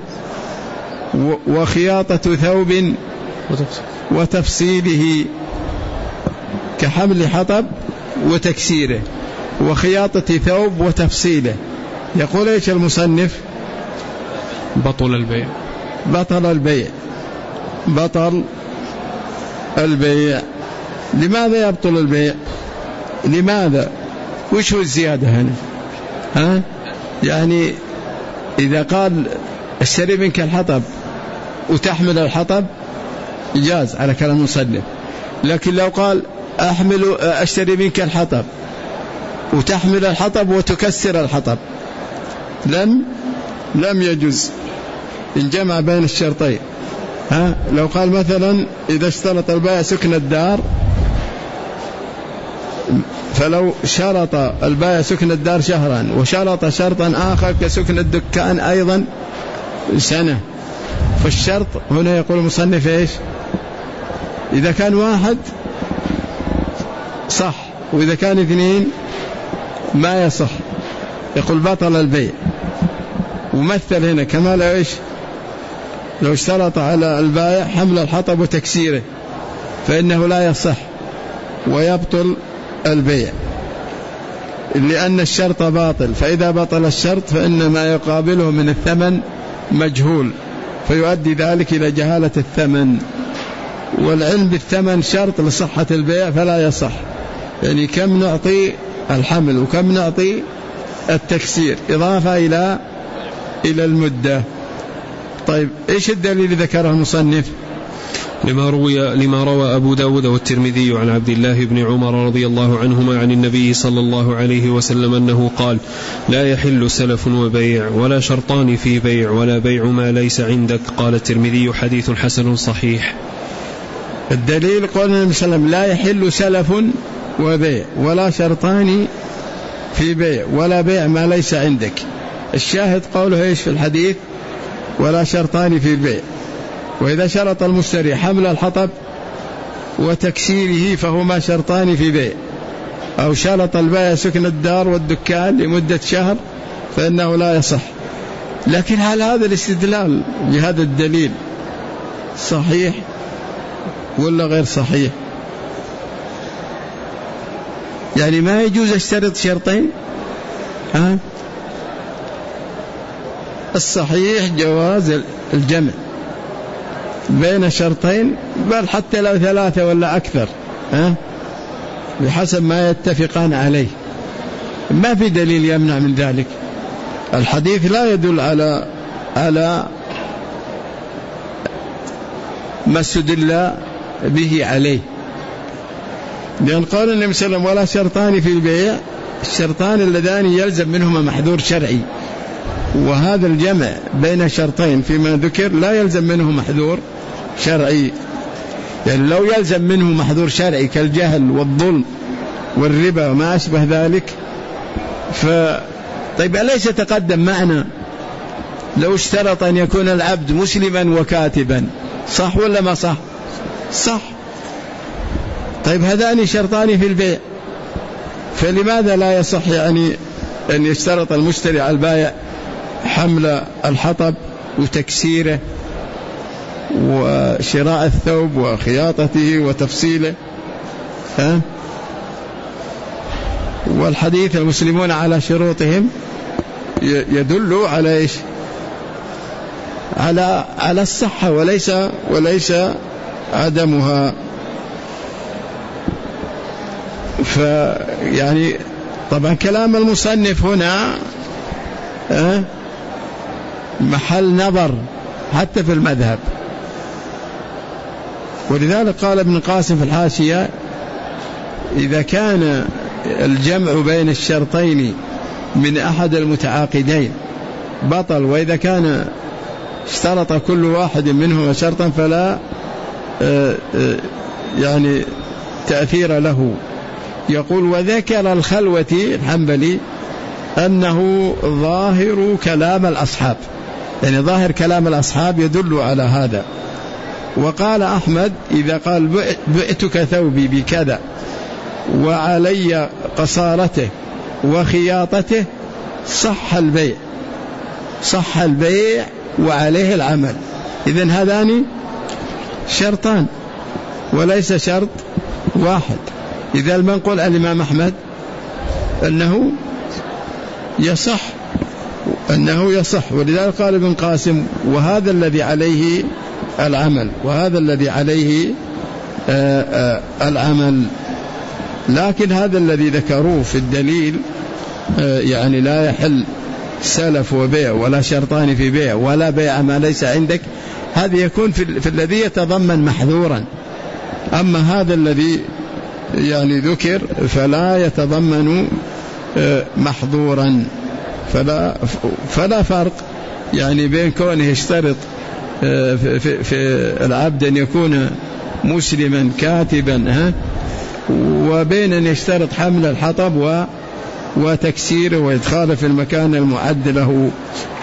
وخياطة ثوب وتفصيله كحمل حطب وتكسيره وخياطة ثوب وتفصيله. يقول ايش المصنف؟ بطل البيع. بطل البيع بطل البيع. لماذا يبطل البيع؟ لماذا؟ وش هو الزيادة هنا؟ ها؟ يعني إذا قال اشتري منك الحطب وتحمل الحطب جاز على كلام المصنف، لكن لو قال أحمل أشتري منك الحطب وتحمل الحطب وتكسر الحطب لم لم يجوز إن جمع بين الشرطين. ها؟ لو قال مثلا إذا اشترط البائع سكن الدار، فلو شرط البائع سكن الدار شهرا وشرط شرطا آخر كسكن الدكان أيضا سنة، فالشرط هنا يقول المصنف إيش؟ إذا كان واحد صح، وإذا كان اثنين ما يصح. يقول بطل البيع. ومثل هنا كما لو إيش؟ لو اشترط على البائع حمل الحطب وتكسيره فإنه لا يصح ويبطل البيع، لأن الشرط باطل، فإذا بطل الشرط فإن ما يقابله من الثمن مجهول، فيؤدي ذلك إلى جهالة الثمن، والعلم بالثمن شرط لصحة البيع فلا يصح. يعني كم نعطي الحمل وكم نعطي التكسير إضافة إلى إلى المدة. طيب إيش الدليل اللي ذكره المصنف؟ لما روي لما روى أبو داود والترمذي عن عبد الله بن عمر رضي الله عنهما عن النبي صلى الله عليه وسلم أنه قال: لا يحل سلف وبيع ولا شرطان في بيع ولا بيع ما ليس عندك. قال الترمذي: حديث حسن صحيح. الدليل قول النبي صلى الله عليه وسلم: لا يحل سلف وبيع ولا شرطان في بيع ولا بيع ما ليس عندك. الشاهد قوله ايش في الحديث؟ ولا شرطان في البيع. وإذا شرط المشتري حمل الحطب وتكسيره فهما شرطان في بيع، أو شرط البائع سكن الدار والدكان لمدة شهر فإنه لا يصح. لكن هل هذا الاستدلال بهذا الدليل صحيح ولا غير صحيح؟ يعني ما يجوز اشترط شرطين؟ ها؟ الصحيح جواز الجمع بين شرطين، بل حتى لو ثلاثة ولا أكثر، ها؟ بحسب ما يتفقان عليه، ما في دليل يمنع من ذلك. الحديث لا يدل على على ما استدل به عليه، لأن قال النبي صلى الله عليه وسلم ولا شرطان في البيع، الشرطان اللذان يلزم منهما محذور شرعي، وهذا الجمع بين شرطين فيما ذكر لا يلزم منه محذور شرعي. يعني لو يلزم منه محذور شرعي كالجهل والظلم والربا وما أشبه ذلك، ف طيب أليس تقدم معنا لو اشترط أن يكون العبد مسلما وكاتبا، صح ولا ما صح؟ صح. طيب هذان شرطان في البيع، فلماذا لا يصح يعني أن يشترط المشتري على البائع حمل الحطب وتكسيره وشراء الثوب وخياطته وتفصيله، ها؟ والحديث المسلمون على شروطهم يدل على إيش؟ على على الصحة وليس وليس عدمها. فيعني طبعا كلام المصنف هنا أه محل نظر حتى في المذهب، ولذلك قال ابن قاسم في الحاشية إذا كان الجمع بين الشرطين من أحد المتعاقدين بطل، وإذا كان اشترط كل واحد منهما شرطا فلا يعني تأثير له. يقول وذكر الخلوة الحنبلي أنه ظاهر كلام الأصحاب، يعني ظاهر كلام الأصحاب يدل على هذا. وقال أحمد إذا قال بعتك ثوبي بكذا وعلي قصارته وخياطته صح البيع، صح البيع وعليه العمل. إذن هذان شرطان وليس شرط واحد. إذا المنقول عن الإمام أحمد أنه يصح، أنه يصح، ولذلك قال ابن قاسم وهذا الذي عليه العمل، وهذا الذي عليه آآ آآ العمل. لكن هذا الذي ذكروه في الدليل يعني لا يحل سلف وبيع ولا شرطان في بيع ولا بيع ما ليس عندك، هذا يكون في, في الذي يتضمن محذورا. أما هذا الذي يعني ذكر فلا يتضمن محظورا، فلا, فلا فرق يعني بين كونه يشترط في, في, في العبد أن يكون مسلما كاتبا ها وبين أن يشترط حمل الحطب و وتكسيره وإدخاله في المكان المعد له.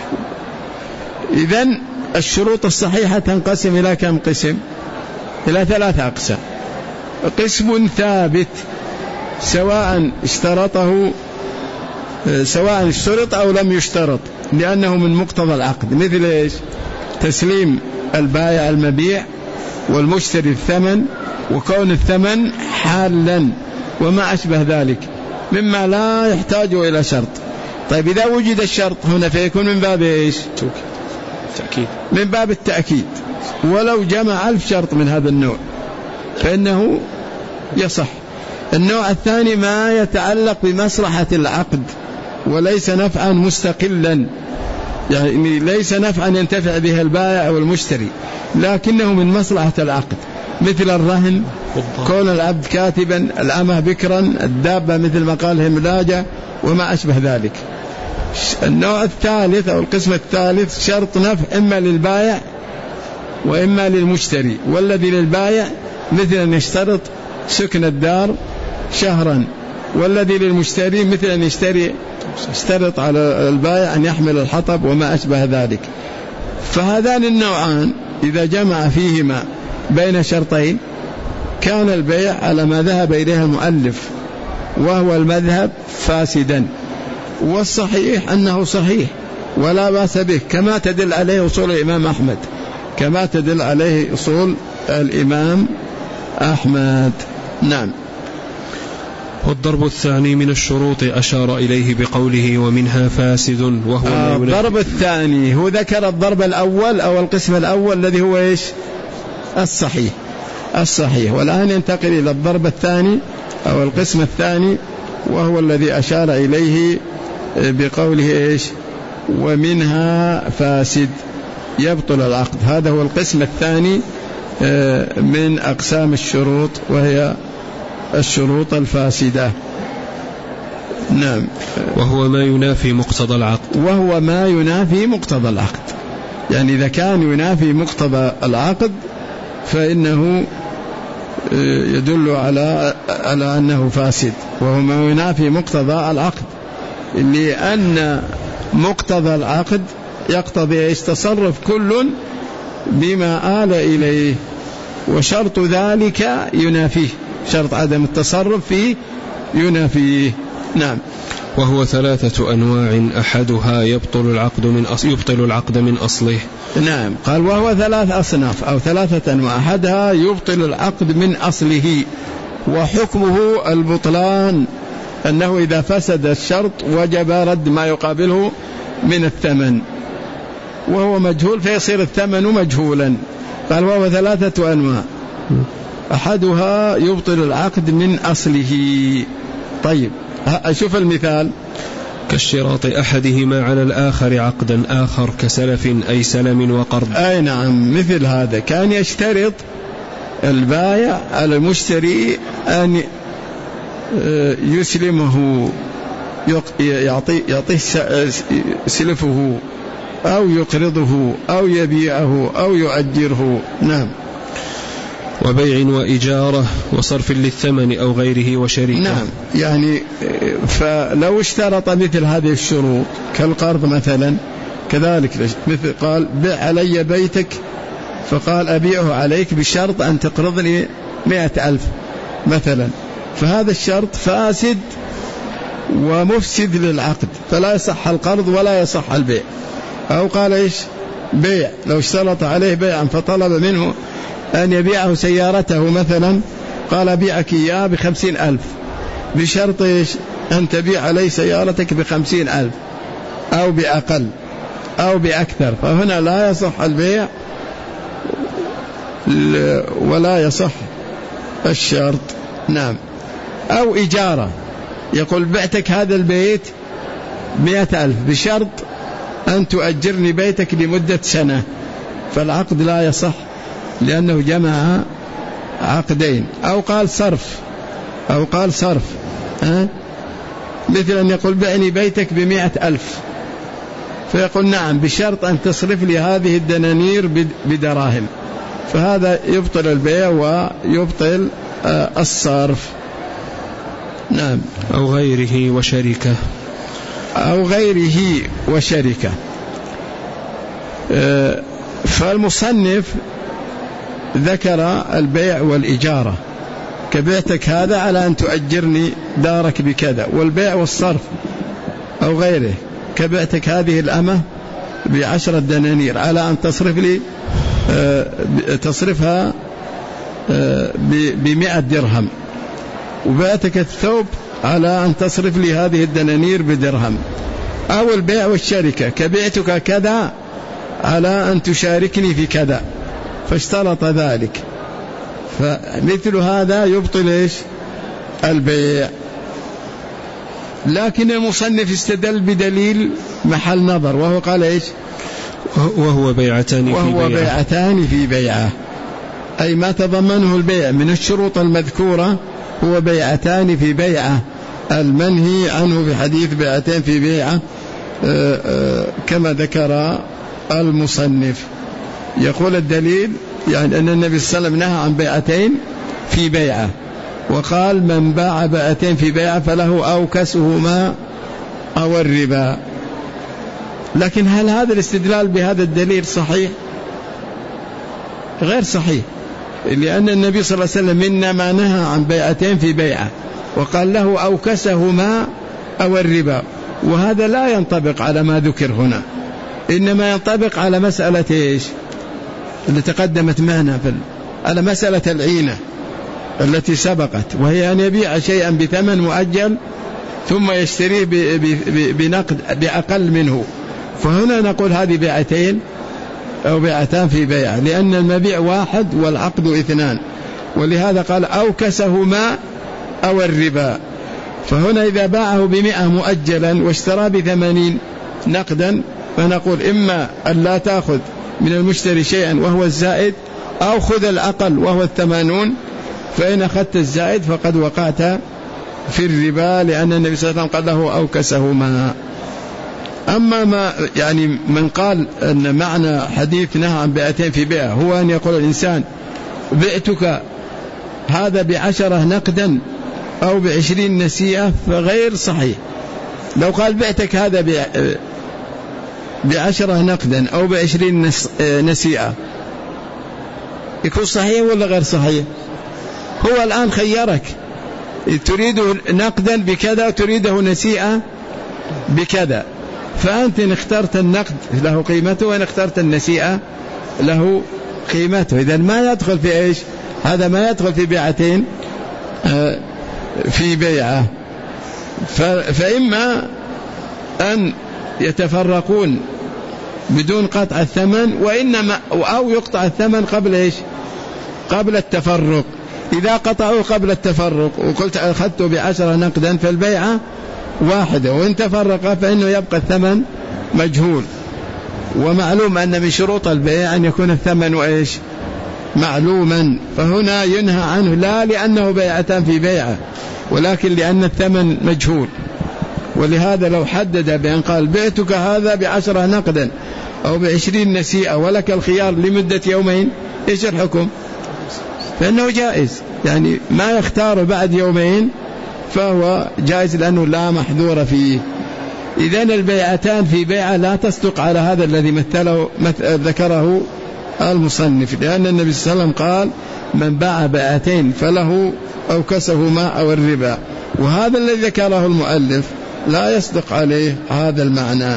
إذن الشروط الصحيحة تنقسم إلى كم قسم؟ إلى ثلاثة أقسام. قسم ثابت سواء اشترطه سواء اشترط أو لم يشترط لأنه من مقتضى العقد، مثل إيش؟ تسليم البائع المبيع والمشتري الثمن وكون الثمن حالا وما أشبه ذلك مما لا يحتاج إلى شرط. طيب إذا وجد الشرط هنا فيكون من باب إيش؟ تأكيد، من باب التأكيد. ولو جمع ألف شرط من هذا النوع فإنه يصح. النوع الثاني ما يتعلق بمصلحة العقد وليس نفعا مستقلا، يعني ليس نفعا ينتفع به البائع والمشتري لكنه من مصلحة العقد، مثل الرهن، كون العبد كاتبا، الأمة بكرا، الدابة مثل ما قال هملاجة وما أشبه ذلك. النوع الثالث أو القسم الثالث شرط نفع إما للبائع وإما للمشتري، والذي للبائع مثل أن يشترط سكن الدار شهرا، والذي للمشتري مثل أن يشتري يشترط على البائع أن يحمل الحطب وما أشبه ذلك. فهذان النوعان إذا جمع فيهما بين شرطين كان البيع على ما ذهب إليه المؤلف وهو المذهب فاسدا، والصحيح أنه صحيح ولا بأس به، كما تدل عليه أصول الإمام أحمد كما تدل عليه أصول الإمام أحمد. نعم. والضرب الثاني من الشروط أشار إليه بقوله ومنها فاسد، وهو آه الضرب الثاني هو ذكر الضرب الأول أو القسم الأول الذي هو إيش؟ الصحيح الصحيح والآن ينتقل إلى الضرب الثاني أو القسم الثاني، وهو الذي أشار إليه بقوله إيش؟ ومنها فاسد يبطل العقد. هذا هو القسم الثاني من أقسام الشروط، وهي الشروط الفاسدة. نعم. وهو ما ينافي مقتضى العقد وهو ما ينافي مقتضى العقد، يعني إذا كان ينافي مقتضى العقد فإنه يدل على على أنه فاسد، وهو ما ينافي مقتضى العقد، لأن مقتضى العقد يقتضي ايش؟ تصرف كل بما آل إليه، وشرط ذلك ينافيه، شرط عدم التصرف فيه ينافيه. نعم. وهو ثلاثة أنواع أحدها يبطل العقد من أصل يبطل العقد من أصله. نعم. قال وهو ثلاث أصناف أو ثلاثة أنواع، أحدها يبطل العقد من أصله، وحكمه البطلان، أنه إذا فسد الشرط وجب رد ما يقابله من الثمن، وهو مجهول فيصير الثمن مجهولا. قال وهو ثلاثة أنواع، أحدها يبطل العقد من أصله. طيب أشوف المثال. كالشراط أحدهما على الآخر عقدا آخر كسلف أي سلم وقرض. أي نعم، مثل هذا كان يشترط البائع على المشتري أن يسلمه، يعطي يعطيه سلفه أو يقرضه أو يبيعه أو يؤجره. نعم. وبيع وإجارة وصرف للثمن أو غيره وشريكه. نعم. يعني فلو اشترط مثل هذه الشروط كالقرض مثلا، كذلك مثل قال بع علي بيتك، فقال أبيعه عليك بشرط أن تقرضني مئة ألف مثلا، فهذا الشرط فاسد ومفسد للعقد، فلا يصح القرض ولا يصح البيع. أو قال إيش؟ بيع، لو اشترط عليه بيعا فطلب منه أن يبيعه سيارته مثلا، قال أبيعك إياه بخمسين ألف بشرط إيش؟ أن تبيع علي سيارتك بخمسين ألف أو بأقل أو بأكثر، فهنا لا يصح البيع ولا يصح الشرط. نعم. أو إجارة، يقول بعتك هذا البيت مئة ألف بشرط أن تؤجرني بيتك لمدة سنة، فالعقد لا يصح لأنه جمع عقدين. أو قال صرف أو قال صرف أه؟ مثل أن يقول بعني بيتك بمئة ألف، فيقول نعم بشرط أن تصرف لي هذه الدنانير بدراهم، فهذا يبطل البيع ويبطل الصرف. نعم. أو غيره وشركة أو غيره وشركة. فالمصنف ذكر البيع والإجارة، كبيعتك هذا على أن تؤجرني دارك بكذا، والبيع والصرف أو غيره، كبيعتك هذه الأمة بعشرة دنانير على أن تصرف لي تصرفها بمئة درهم، وبيعتك الثوب على أن تصرف لي هذه الدنانير بدرهم. أو البيع والشركة، كبيعتك كذا على أن تشاركني في كذا، فاشترط ذلك، فمثل هذا يبطل إيش؟ البيع. لكن المصنف استدل بدليل محل نظر، وهو قال إيش؟ وهو بيعتان وهو في بيعة بيعتان في بيعة، أي ما تضمنه البيع من الشروط المذكورة هو بيعتان في بيعة، المنهي عنه في حديث بيعتين في بيعة كما ذكر المصنف. يقول الدليل يعني أن النبي صلى الله عليه وسلم نهى عن بيعتين في بيعة، وقال من باع بيعتين في بيعة فله أوكسهما أو الربا. لكن هل هذا الاستدلال بهذا الدليل صحيح؟ غير صحيح، لأن النبي صلى الله عليه وسلم إنما نهى عن بيعتين في بيعة، وقال له أوكسهما أو الربا، وهذا لا ينطبق على ما ذكر هنا، إنما ينطبق على مسألة إيش اللي تقدمت معنا في على مسألة العينة التي سبقت، وهي أن يبيع شيئا بثمن مؤجل ثم يشتريه بنقد بأقل منه. فهنا نقول هذه بيعتين أو بيعتان في بيعة، لأن المبيع واحد والعقد اثنان، ولهذا قال أوكسهما أو الربا. فهنا إذا باعه بمئة مؤجلا واشترى بثمانين نقدا، فنقول إما أن لا تأخذ من المشتري شيئا وهو الزائد، أو خذ الأقل وهو الثمانون، فإن أخذت الزائد فقد وقعت في الربا، لأن النبي صلى الله عليه وسلم قال له أوكسهما. أما ما يعني من قال أن معنى حديث نهى عن بيعتين في بيعة هو أن يقول الإنسان بعتك هذا بعشرة نقدا أو بعشرين نسيئة، فغير صحيح. لو قال بعتك هذا بعشرة نقدا أو بعشرين نسيئة يكون صحيح ولا غير صحيح؟ هو الآن خيرك، تريده نقدا بكذا تريده نسيئة بكذا، فأنت إن اخترت النقد له قيمته وإن اخترت النسيئة له قيمته. إذن ما يدخل في إيش هذا، ما يدخل في بيعتين في بيعة. فإما أن يتفرقون بدون قطع الثمن، وإنما أو يقطع الثمن قبل إيش قبل التفرق. إذا قطعوا قبل التفرق وقلت أخذته بعشرة نقدا فالبيعة واحدة، وإن تفرق فإنه يبقى الثمن مجهول. ومعلوم أن من شروط البيع أن يكون الثمن وإيش معلوما، فهنا ينهى عنه لا لأنه بيعتان في بيعة، ولكن لأن الثمن مجهول. ولهذا لو حدد بأن قال بعتك هذا بعشرة نقدا أو بعشرين نسيئة ولك الخيار لمدة يومين، إيش الحكم؟ فإنه جائز، يعني ما يختار بعد يومين فهو جائز لأنه لا محذور فيه. إذن البيعتان في بيعة لا تصدق على هذا الذي مثله مثل ذكره المصنف، لأن النبي صلى الله عليه وسلم قال من باع بيعتين فله أوكسهما أو الربا، وهذا الذي ذكره المؤلف لا يصدق عليه هذا المعنى.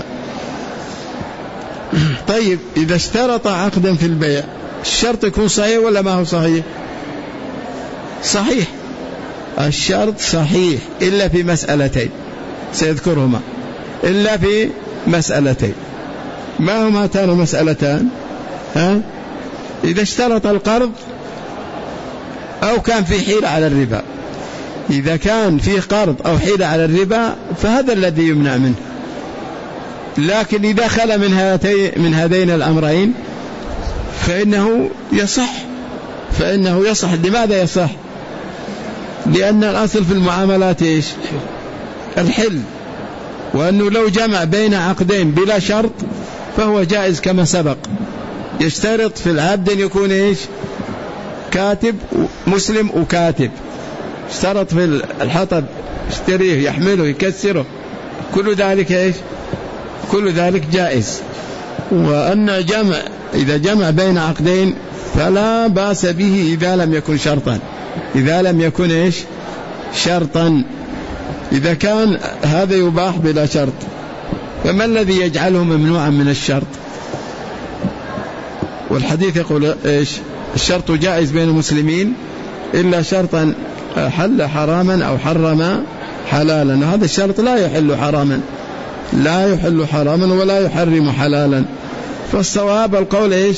طيب إذا اشترط عقدا في البيع الشرط يكون صحيح ولا ما هو صحيح؟ صحيح، الشرط صحيح إلا في مسألتين سيذكرهما، إلا في مسألتين. ما هما كانوا مسألتان؟ ها؟ إذا اشترط القرض أو كان في حيلة على الربا. إذا كان في قرض أو حيلة على الربا فهذا الذي يمنع منه، لكن إذا خلا من هاتين من هذين الأمرين فإنه يصح، فإنه يصح. لماذا يصح؟ لأن الأصل في المعاملات إيش؟ الحل، وأنه لو جمع بين عقدين بلا شرط فهو جائز كما سبق. يشترط في العبد أن يكون إيش؟ كاتب مسلم وكاتب، اشترط في الحطب اشتريه يحمله يكسره، كل ذلك إيش؟ كل ذلك جائز. وأن جمع إذا جمع بين عقدين فلا بأس به إذا لم يكن شرطا، إذا لم يكن إيش؟ شرطا. إذا كان هذا يباح بلا شرط فما الذي يجعله ممنوعا من الشرط؟ والحديث يقول إيش؟ الشرط جائز بين المسلمين إلا شرطا حل حراما أو حرم حلالا. هذا الشرط لا يحل حراما، لا يحل حراما ولا يحرم حلالا. فالصواب القول إيش؟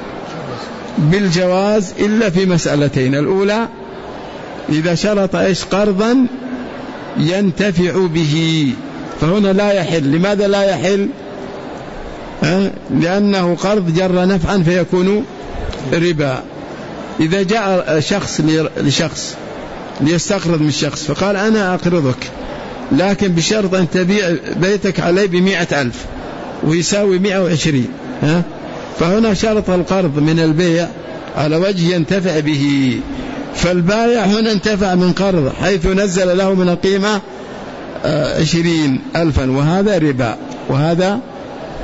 بالجواز إلا في مسألتين. الأولى إذا شرط إيش؟ قرضا ينتفع به، فهنا لا يحل. لماذا لا يحل؟ أه؟ لأنه قرض جر نفعا فيكون ربا. إذا جاء شخص لشخص ليستقرض من شخص فقال أنا أقرضك لكن بشرط أن تبيع بيتك علي بمئة ألف ويساوي مئة وعشرين، ها؟ فهنا شرط القرض من البيع على وجه ينتفع به، فالبائع هنا انتفع من قرض حيث نزل له من القيمة عشرين ألفا، وهذا ربا، وهذا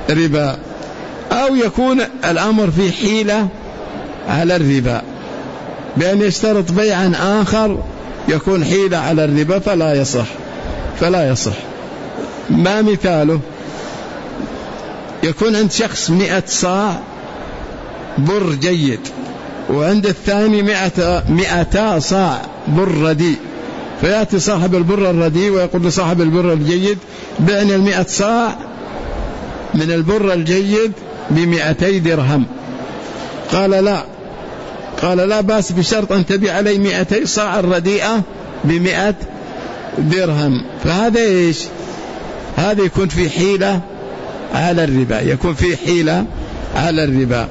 ربا. أو يكون الأمر في حيلة على الربا، بأن يشترط بيعا آخر يكون حيلة على الربا فلا يصح فلا يصح. ما مثاله؟ يكون عند شخص مئة صاع بر جيد، وعند الثاني مئة مئتا صاع بر رديء، فيأتي صاحب البر الرديء ويقول لصاحب البر الجيد بعني المئة صاع من البر الجيد بمئتي درهم. قال لا قال لا بأس بشرط أن تبيع علي مئتي صاع الرديئة بمئة درهم. فهذا إيش؟ هذا يكون في حيلة على الربا، يكون في حيلة على الربا.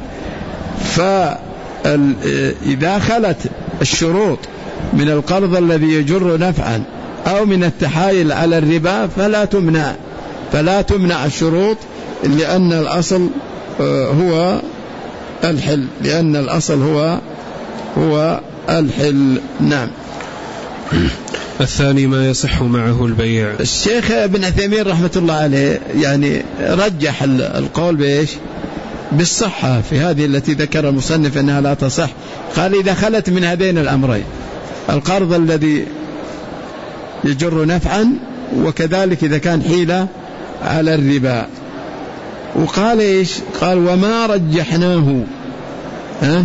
فإذا خلت الشروط من القرض الذي يجر نفعا أو من التحايل على الربا فلا تمنع فلا تمنع الشروط، لأن الأصل هو الحل لأن الأصل هو هو الحل. نعم. الثاني ما يصح معه البيع. الشيخ ابن عثيمين رحمة الله عليه يعني رجح القول بإيش؟ بالصحة في هذه التي ذكر المصنف أنها لا تصح. قال إذا خلت من هذين الأمرين، القرض الذي يجر نفعا وكذلك إذا كان حيلة على الربا. وقال إيش؟ قال وما رجحناه، ها؟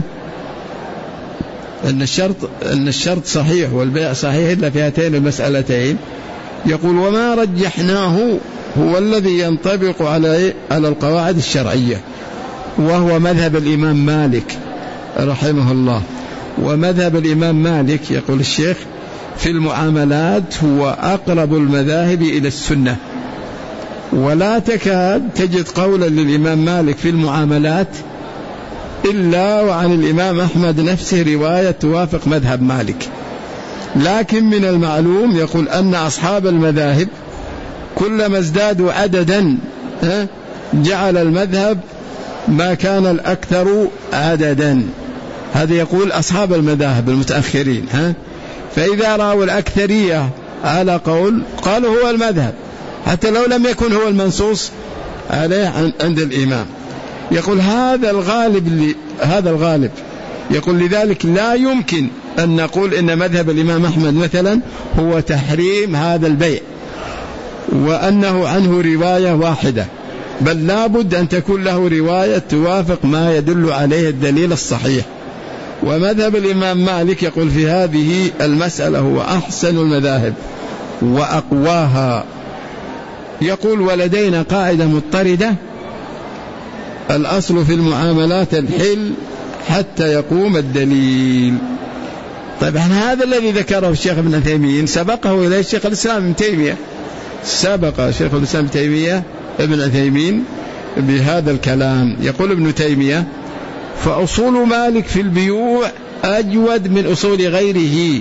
أن الشرط أن الشرط صحيح والبيع صحيح إلا في هاتين المسألتين. يقول وما رجحناه هو الذي ينطبق على على القواعد الشرعية، وهو مذهب الإمام مالك رحمه الله. ومذهب الإمام مالك يقول الشيخ في المعاملات هو أقرب المذاهب إلى السنة، ولا تكاد تجد قولا للإمام مالك في المعاملات إلا وعن الإمام أحمد نفسه رواية توافق مذهب مالك. لكن من المعلوم يقول أن أصحاب المذاهب كلما ازدادوا عددا جعل المذهب ما كان الأكثر عددا. هذا يقول أصحاب المذاهب المتأخرين، ها؟ فإذا رأوا الأكثرية على قول قالوا هو المذهب حتى لو لم يكن هو المنصوص عليه عند الإمام. يقول هذا الغالب هذا الغالب يقول لذلك لا يمكن أن نقول إن مذهب الإمام أحمد مثلا هو تحريم هذا البيع وأنه عنه رواية واحدة، بل لا بد أن تكون له رواية توافق ما يدل عليه الدليل الصحيح. ومذهب الإمام مالك يقول في هذه المسألة هو أحسن المذاهب وأقواها. يقول ولدينا قاعدة مضطردة: الأصل في المعاملات الحل حتى يقوم الدليل. طيب هذا الذي ذكره الشيخ ابن عثيمين سبقه إليه الشيخ الإسلام ابن تيمية، سبق الشيخ الإسلام ابن تيمية ابن عثيمين بهذا الكلام. يقول ابن تيمية: فأصول مالك في البيوع أجود من أصول غيره،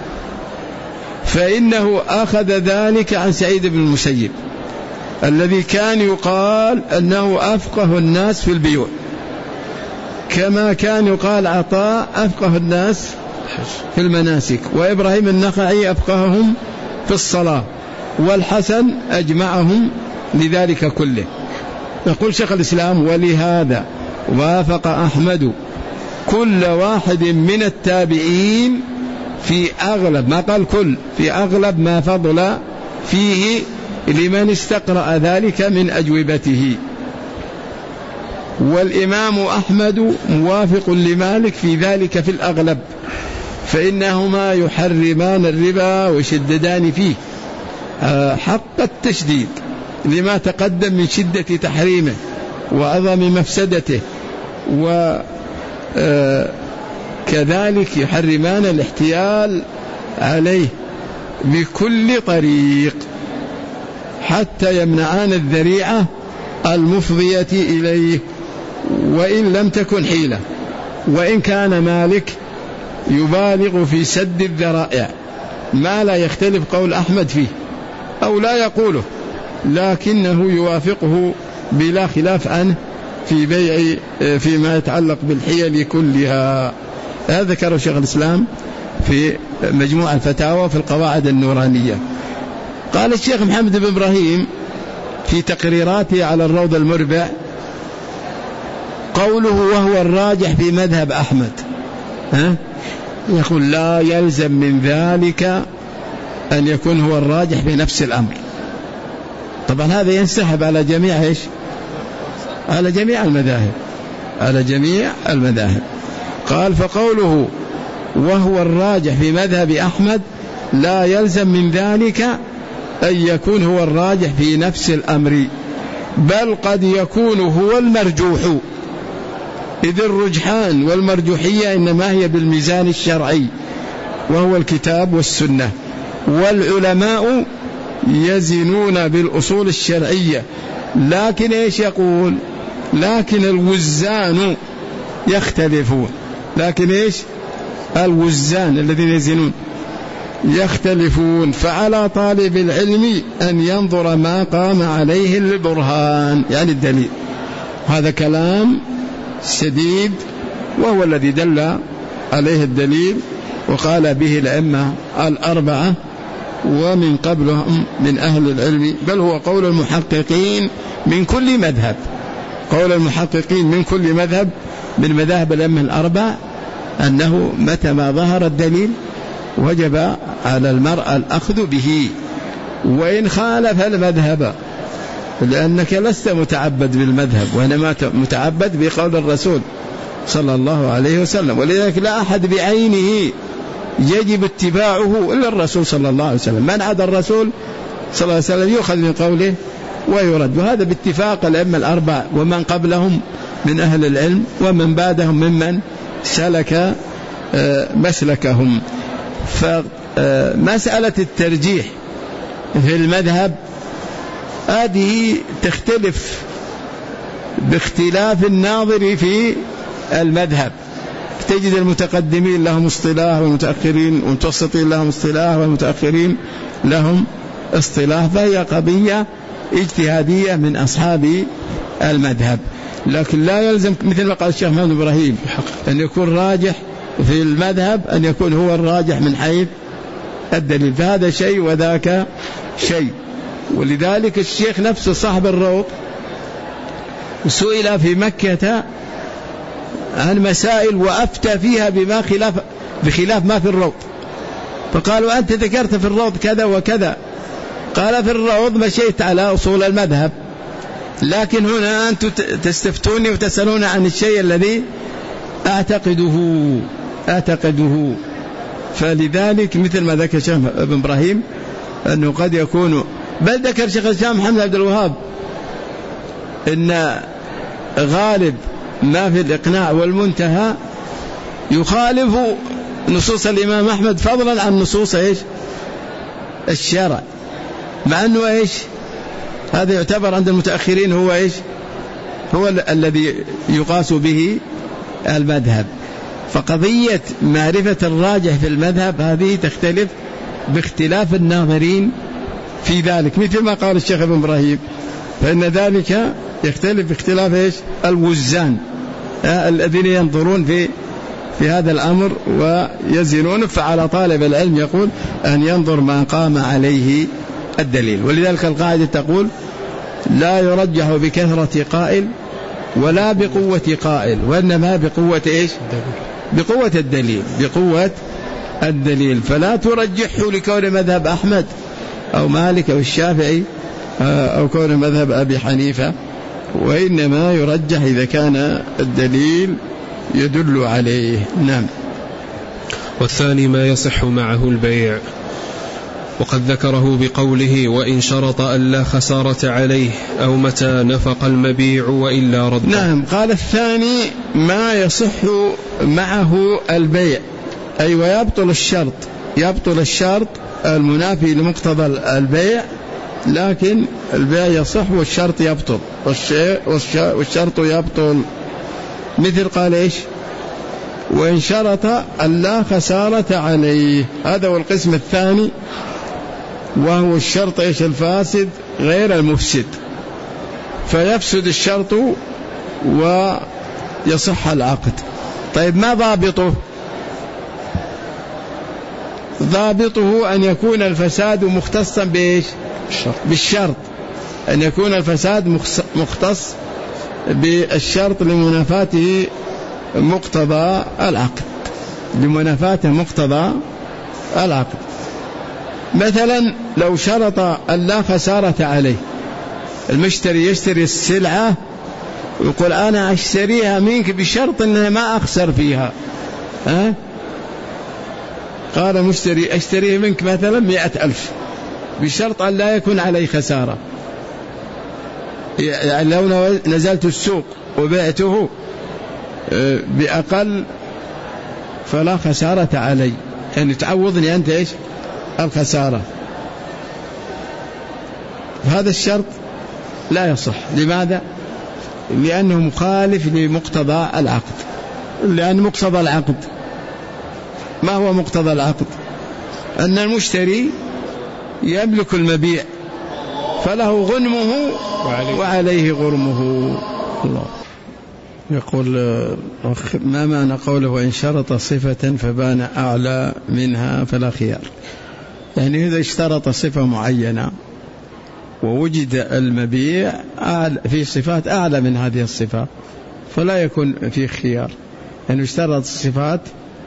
فإنه أخذ ذلك عن سعيد بن المسيب الذي كان يقال أنه أفقه الناس في البيوع، كما كان يقال عطاء أفقه الناس في المناسك، وإبراهيم النخعي أفقههم في الصلاة، والحسن أجمعهم لذلك كله. يقول شيخ الإسلام: ولهذا وافق أحمد كل واحد من التابعين في أغلب ما قال كل في أغلب ما فضل فيه لمن استقرأ ذلك من أجوبته. والإمام أحمد موافق لمالك في ذلك في الأغلب، فإنهما يحرمان الربا ويشددان فيه حق التشديد لما تقدم من شدة تحريمه وعظم مفسدته، وكذلك يحرمان الاحتيال عليه بكل طريق حتى يمنعان الذريعة المفضية إليه وإن لم تكن حيلة. وإن كان مالك يبالغ في سد الذرائع ما لا يختلف قول أحمد فيه أو لا يقوله، لكنه يوافقه بلا خلاف عنه في بيع فيما يتعلق بالحيل كلها. هذا ذكره شيخ الإسلام في مجموع الفتاوى في القواعد النورانية. قال الشيخ محمد بن إبراهيم في تقريراته على الروض المربع: قوله وهو الراجح في مذهب أحمد، ها؟ يقول لا يلزم من ذلك أن يكون هو الراجح في نفس الأمر. طبعا هذا ينسحب على جميع إيش؟ على جميع المذاهب، على جميع المذاهب. قال فقوله وهو الراجح في مذهب أحمد لا يلزم من ذلك أن يكون هو الراجح في نفس الأمر، بل قد يكون هو المرجوح، إذ الرجحان والمرجوحية إنما هي بالميزان الشرعي وهو الكتاب والسنة، والعلماء يزنون بالأصول الشرعية. لكن إيش يقول؟ لكن الوزان يختلفون، لكن إيش؟ الوزان الذين يزنون يختلفون، فعلى طالب العلم أن ينظر ما قام عليه البرهان، يعني الدليل. هذا كلام سديد وهو الذي دل عليه الدليل وقال به الأئمة الأربعة ومن قبلهم من أهل العلم، بل هو قول المحققين من كل مذهب، قول المحققين من كل مذهب من مذاهب الأئمة الأربعة أنه متى ما ظهر الدليل وجب على المرء الأخذ به وإن خالف المذهب، لأنك لست متعبد بالمذهب وإنما متعبد بقول الرسول صلى الله عليه وسلم. ولذلك لا أحد بعينه يجب اتباعه إلا الرسول صلى الله عليه وسلم، من عدا الرسول صلى الله عليه وسلم يؤخذ من قوله ويرد، وهذا باتفاق الأئمة الأربعة ومن قبلهم من أهل العلم ومن بعدهم ممن سلك مسلكهم. فمسألة الترجيح في المذهب هذه تختلف باختلاف الناظر في المذهب، تجد المتقدمين لهم اصطلاح والمتأخرين والمتوسطين لهم اصطلاح والمتأخرين لهم اصطلاح، فهي قضية اجتهادية من أصحاب المذهب. لكن لا يلزم مثل ما قال الشيخ محمد إبراهيم أن يكون راجح في المذهب أن يكون هو الراجح من حيث الدليل، فهذا شيء وذاك شيء. ولذلك الشيخ نفسه صاحب الروض سئل في مكة عن مسائل وأفتى فيها بما خلاف بخلاف ما في الروض، فقالوا أنت ذكرت في الروض كذا وكذا، قال في الروض مشيت على أصول المذهب، لكن هنا أنتم تستفتوني وتسألون عن الشيء الذي أعتقده أعتقده فلذلك مثل ما ذكر الشيخ ابن إبراهيم أنه قد يكون، بل ذكر الشيخ الإسلام محمد عبد الوهاب إن غالب ما في الإقناع والمنتهى يخالف نصوص الإمام أحمد فضلا عن نصوص إيش الشرع، مع أنه إيش هذا يعتبر عند المتأخرين هو إيش هو ال- الذي يقاس به المذهب. فقضية معرفة الراجح في المذهب هذه تختلف باختلاف الناظرين في ذلك، مثل ما قال الشيخ ابن إبراهيم فإن ذلك يختلف باختلاف إيش الوزان آه الذين ينظرون في في هذا الأمر ويزنون. فعلى طالب العلم يقول أن ينظر ما قام عليه الدليل. ولذلك القاعدة تقول لا يرجح بكثرة قائل ولا بقوة قائل، وإنما بقوة إيش بقوة الدليل بقوة الدليل. فلا ترجحه لكون مذهب أحمد أو مالك أو الشافعي أو كون مذهب أبي حنيفة، وإنما يرجح إذا كان الدليل يدل عليه. نعم. والثاني ما يصح معه البيع، وقد ذكره بقوله وإن شرط ألا خسارة عليه أو متى نفق المبيع وإلا رد. نعم. قال الثاني ما يصح معه البيع، أي ويبطل الشرط يبطل الشرط المنافي لمقتضى البيع، لكن البيع يصح والشرط يبطل والشرط يبطل. مثل قال إيش وإن شرط ألا خسارة عليه، هذا هو القسم الثاني، وهو الشرط إيش الفاسد غير المفسد، فيفسد الشرط ويصح العقد. طيب ما ضابطه؟ ضابطه أن يكون الفساد مختصا بإيش بالشرط، أن يكون الفساد مختص بالشرط لمنافاته مقتضى العقد. لمنافاته مقتضى العقد. مثلا لو شرط أن لا خسارة عليه، المشتري يشتري السلعة ويقول أنا أشتريها منك بشرط أنها ما أخسر فيها، ها؟ قال مشتري أشتريه منك مثلا مئة ألف بشرط أن لا يكون علي خسارة، يعني لو نزلت السوق وبعته بأقل فلا خسارة علي، يعني تعوضني أنت إيش الخسارة. هذا الشرط لا يصح. لماذا؟ لأنه مخالف لمقتضى العقد. لأن مقتضى العقد، ما هو مقتضى العقد؟ أن المشتري يملك المبيع فله غنمه وعليه غرمه. الله يقول ما معنى قوله وإن شرط صفة فبان أعلى منها فلا خيار؟ يعني إذا اشترط صفة معينة ووجد المبيع في صفات أعلى من هذه الصفات فلا يكون فيه خيار. يعني اشترط الصفات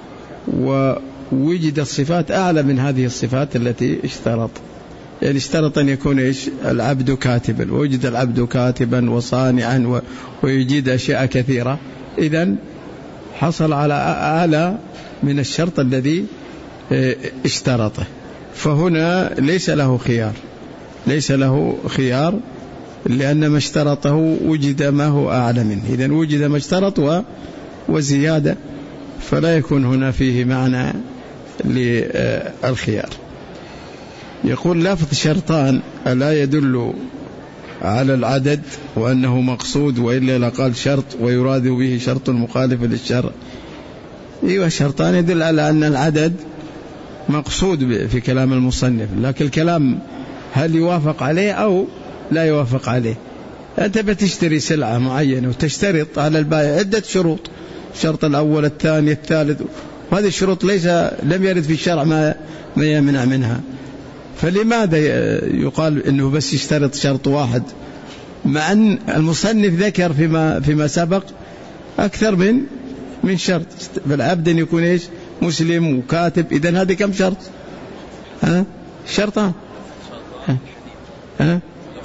ووجد الصفات أعلى من هذه الصفات التي اشترط. يعني اشترط أن يكون إيش العبد كاتبا، ووجد العبد كاتبا وصانعا ويجيد أشياء كثيرة، إذن حصل على أعلى من الشرط الذي اشترطه، فهنا ليس له خيار، ليس له خيار لأن ما اشترطه وجد ما هو أعلى منه. إذن وجد ما اشترط وزيادة فلا يكون هنا فيه معنى للخيار. يقول لفظ شرطان ألا يدل على العدد وأنه مقصود، وإلا لقال شرط ويراد به شرط مخالف للشرع. أيوة شرطان يدل على أن العدد مقصود في كلام المصنف، لكن الكلام هل يوافق عليه أو لا يوافق عليه. أنت بتشتري سلعة معينة وتشترط على البائع عدة شروط، الشرط الأول الثاني الثالث، وهذه الشروط ليس لم يرد في الشرع ما ما يمنع منها، فلماذا يقال إنه بس يشترط شرط واحد مع أن المصنف ذكر فيما فيما سبق أكثر من من شرط؟ فالعبد أن يكون إيش مسلم وكاتب، إذن هذه كم شرط؟ ها شرطان. ها؟ ها؟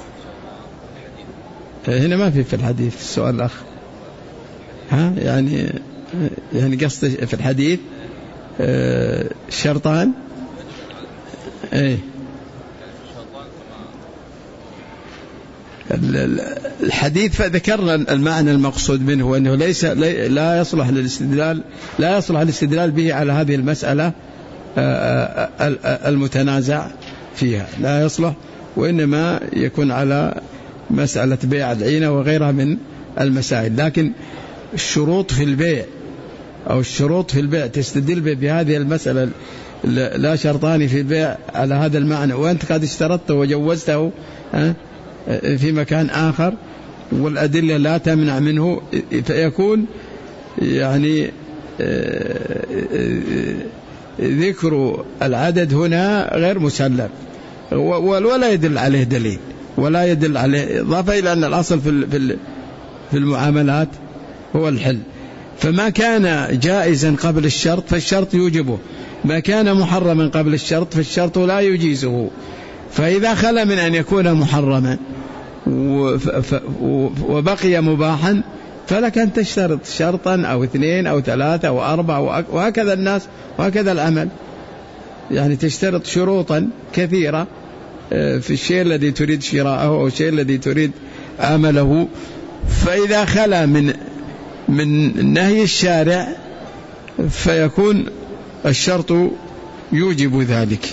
هنا ما في في الحديث السؤال الأخ، ها يعني يعني قصد في الحديث شرطان. ايه الحديث فذكرنا المعنى المقصود منه، وأنه ليس لا يصلح للاستدلال لا يصلح الاستدلال به على هذه المسألة المتنازع فيها، لا يصلح، وإنما يكون على مسألة بيع العينة وغيرها من المسائل. لكن الشروط في البيع أو الشروط في البيع تستدل بهذه المسألة لا شرطان في البيع على هذا المعنى، وأنت قد اشترطته وجوزته في مكان آخر والأدلة لا تمنع منه، فيكون يعني ذكر العدد هنا غير مسلم ولا يدل عليه دليل ولا يدل عليه إضافة إلى أن الأصل في في المعاملات هو الحل. فما كان جائزا قبل الشرط فالشرط يوجبه، ما كان محرما قبل الشرط فالشرط لا يجيزه. فإذا خلا من أن يكون محرما وبقي مباحا فلك أن تشترط شرطا أو اثنين أو ثلاثة أو أربعة، وهكذا الناس وهكذا العمل، يعني تشترط شروطا كثيرة في الشيء الذي تريد شراءه أو الشيء الذي تريد عمله. فإذا خلا من من نهي الشارع فيكون الشرط يوجب ذلك.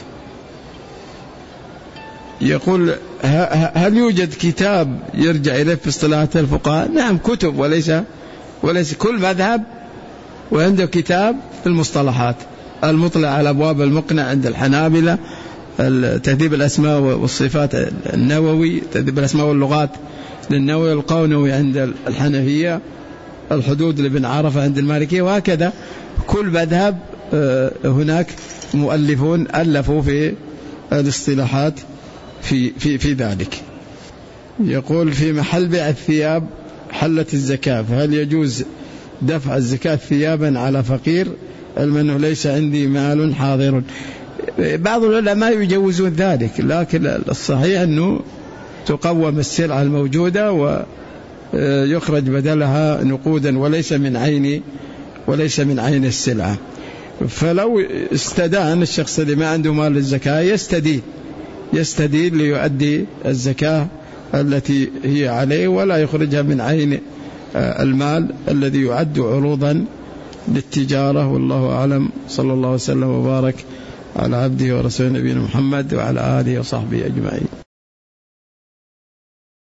يقول هل يوجد كتاب يرجع إليه في اصطلاحات الفقهاء؟ نعم كتب، وليس وليس كل مذهب وعنده كتاب في المصطلحات. المطلع على أبواب المقنع عند الحنابلة، تهذيب الأسماء والصفات النووي، تهذيب الأسماء واللغات للنووي، القونوي عند الحنفية، الحدود لابن عرفة عند المالكية، وهكذا كل مذهب هناك مؤلفون ألفوا في الاصطلاحات في في في ذلك. يقول في محل بيع الثياب حلت الزكاة، فهل يجوز دفع الزكاة ثيابا على فقير علما أنه ليس عندي مال حاضر. بعض العلماء يجوزون ذلك، لكن الصحيح أنه تقوم السلعة الموجودة ويخرج بدلها نقودا وليس من عين وليس من عين السلعة. فلو استدان الشخص اللي ما عنده مال للزكاة يستدين يستدين ليؤدي الزكاة التي هي عليه، ولا يخرجها من عين المال الذي يعد عروضا للتجارة. والله أعلم. صلى الله وسلم وبارك على عبده ورسوله نبينا محمد وعلى آله وصحبه أجمعين.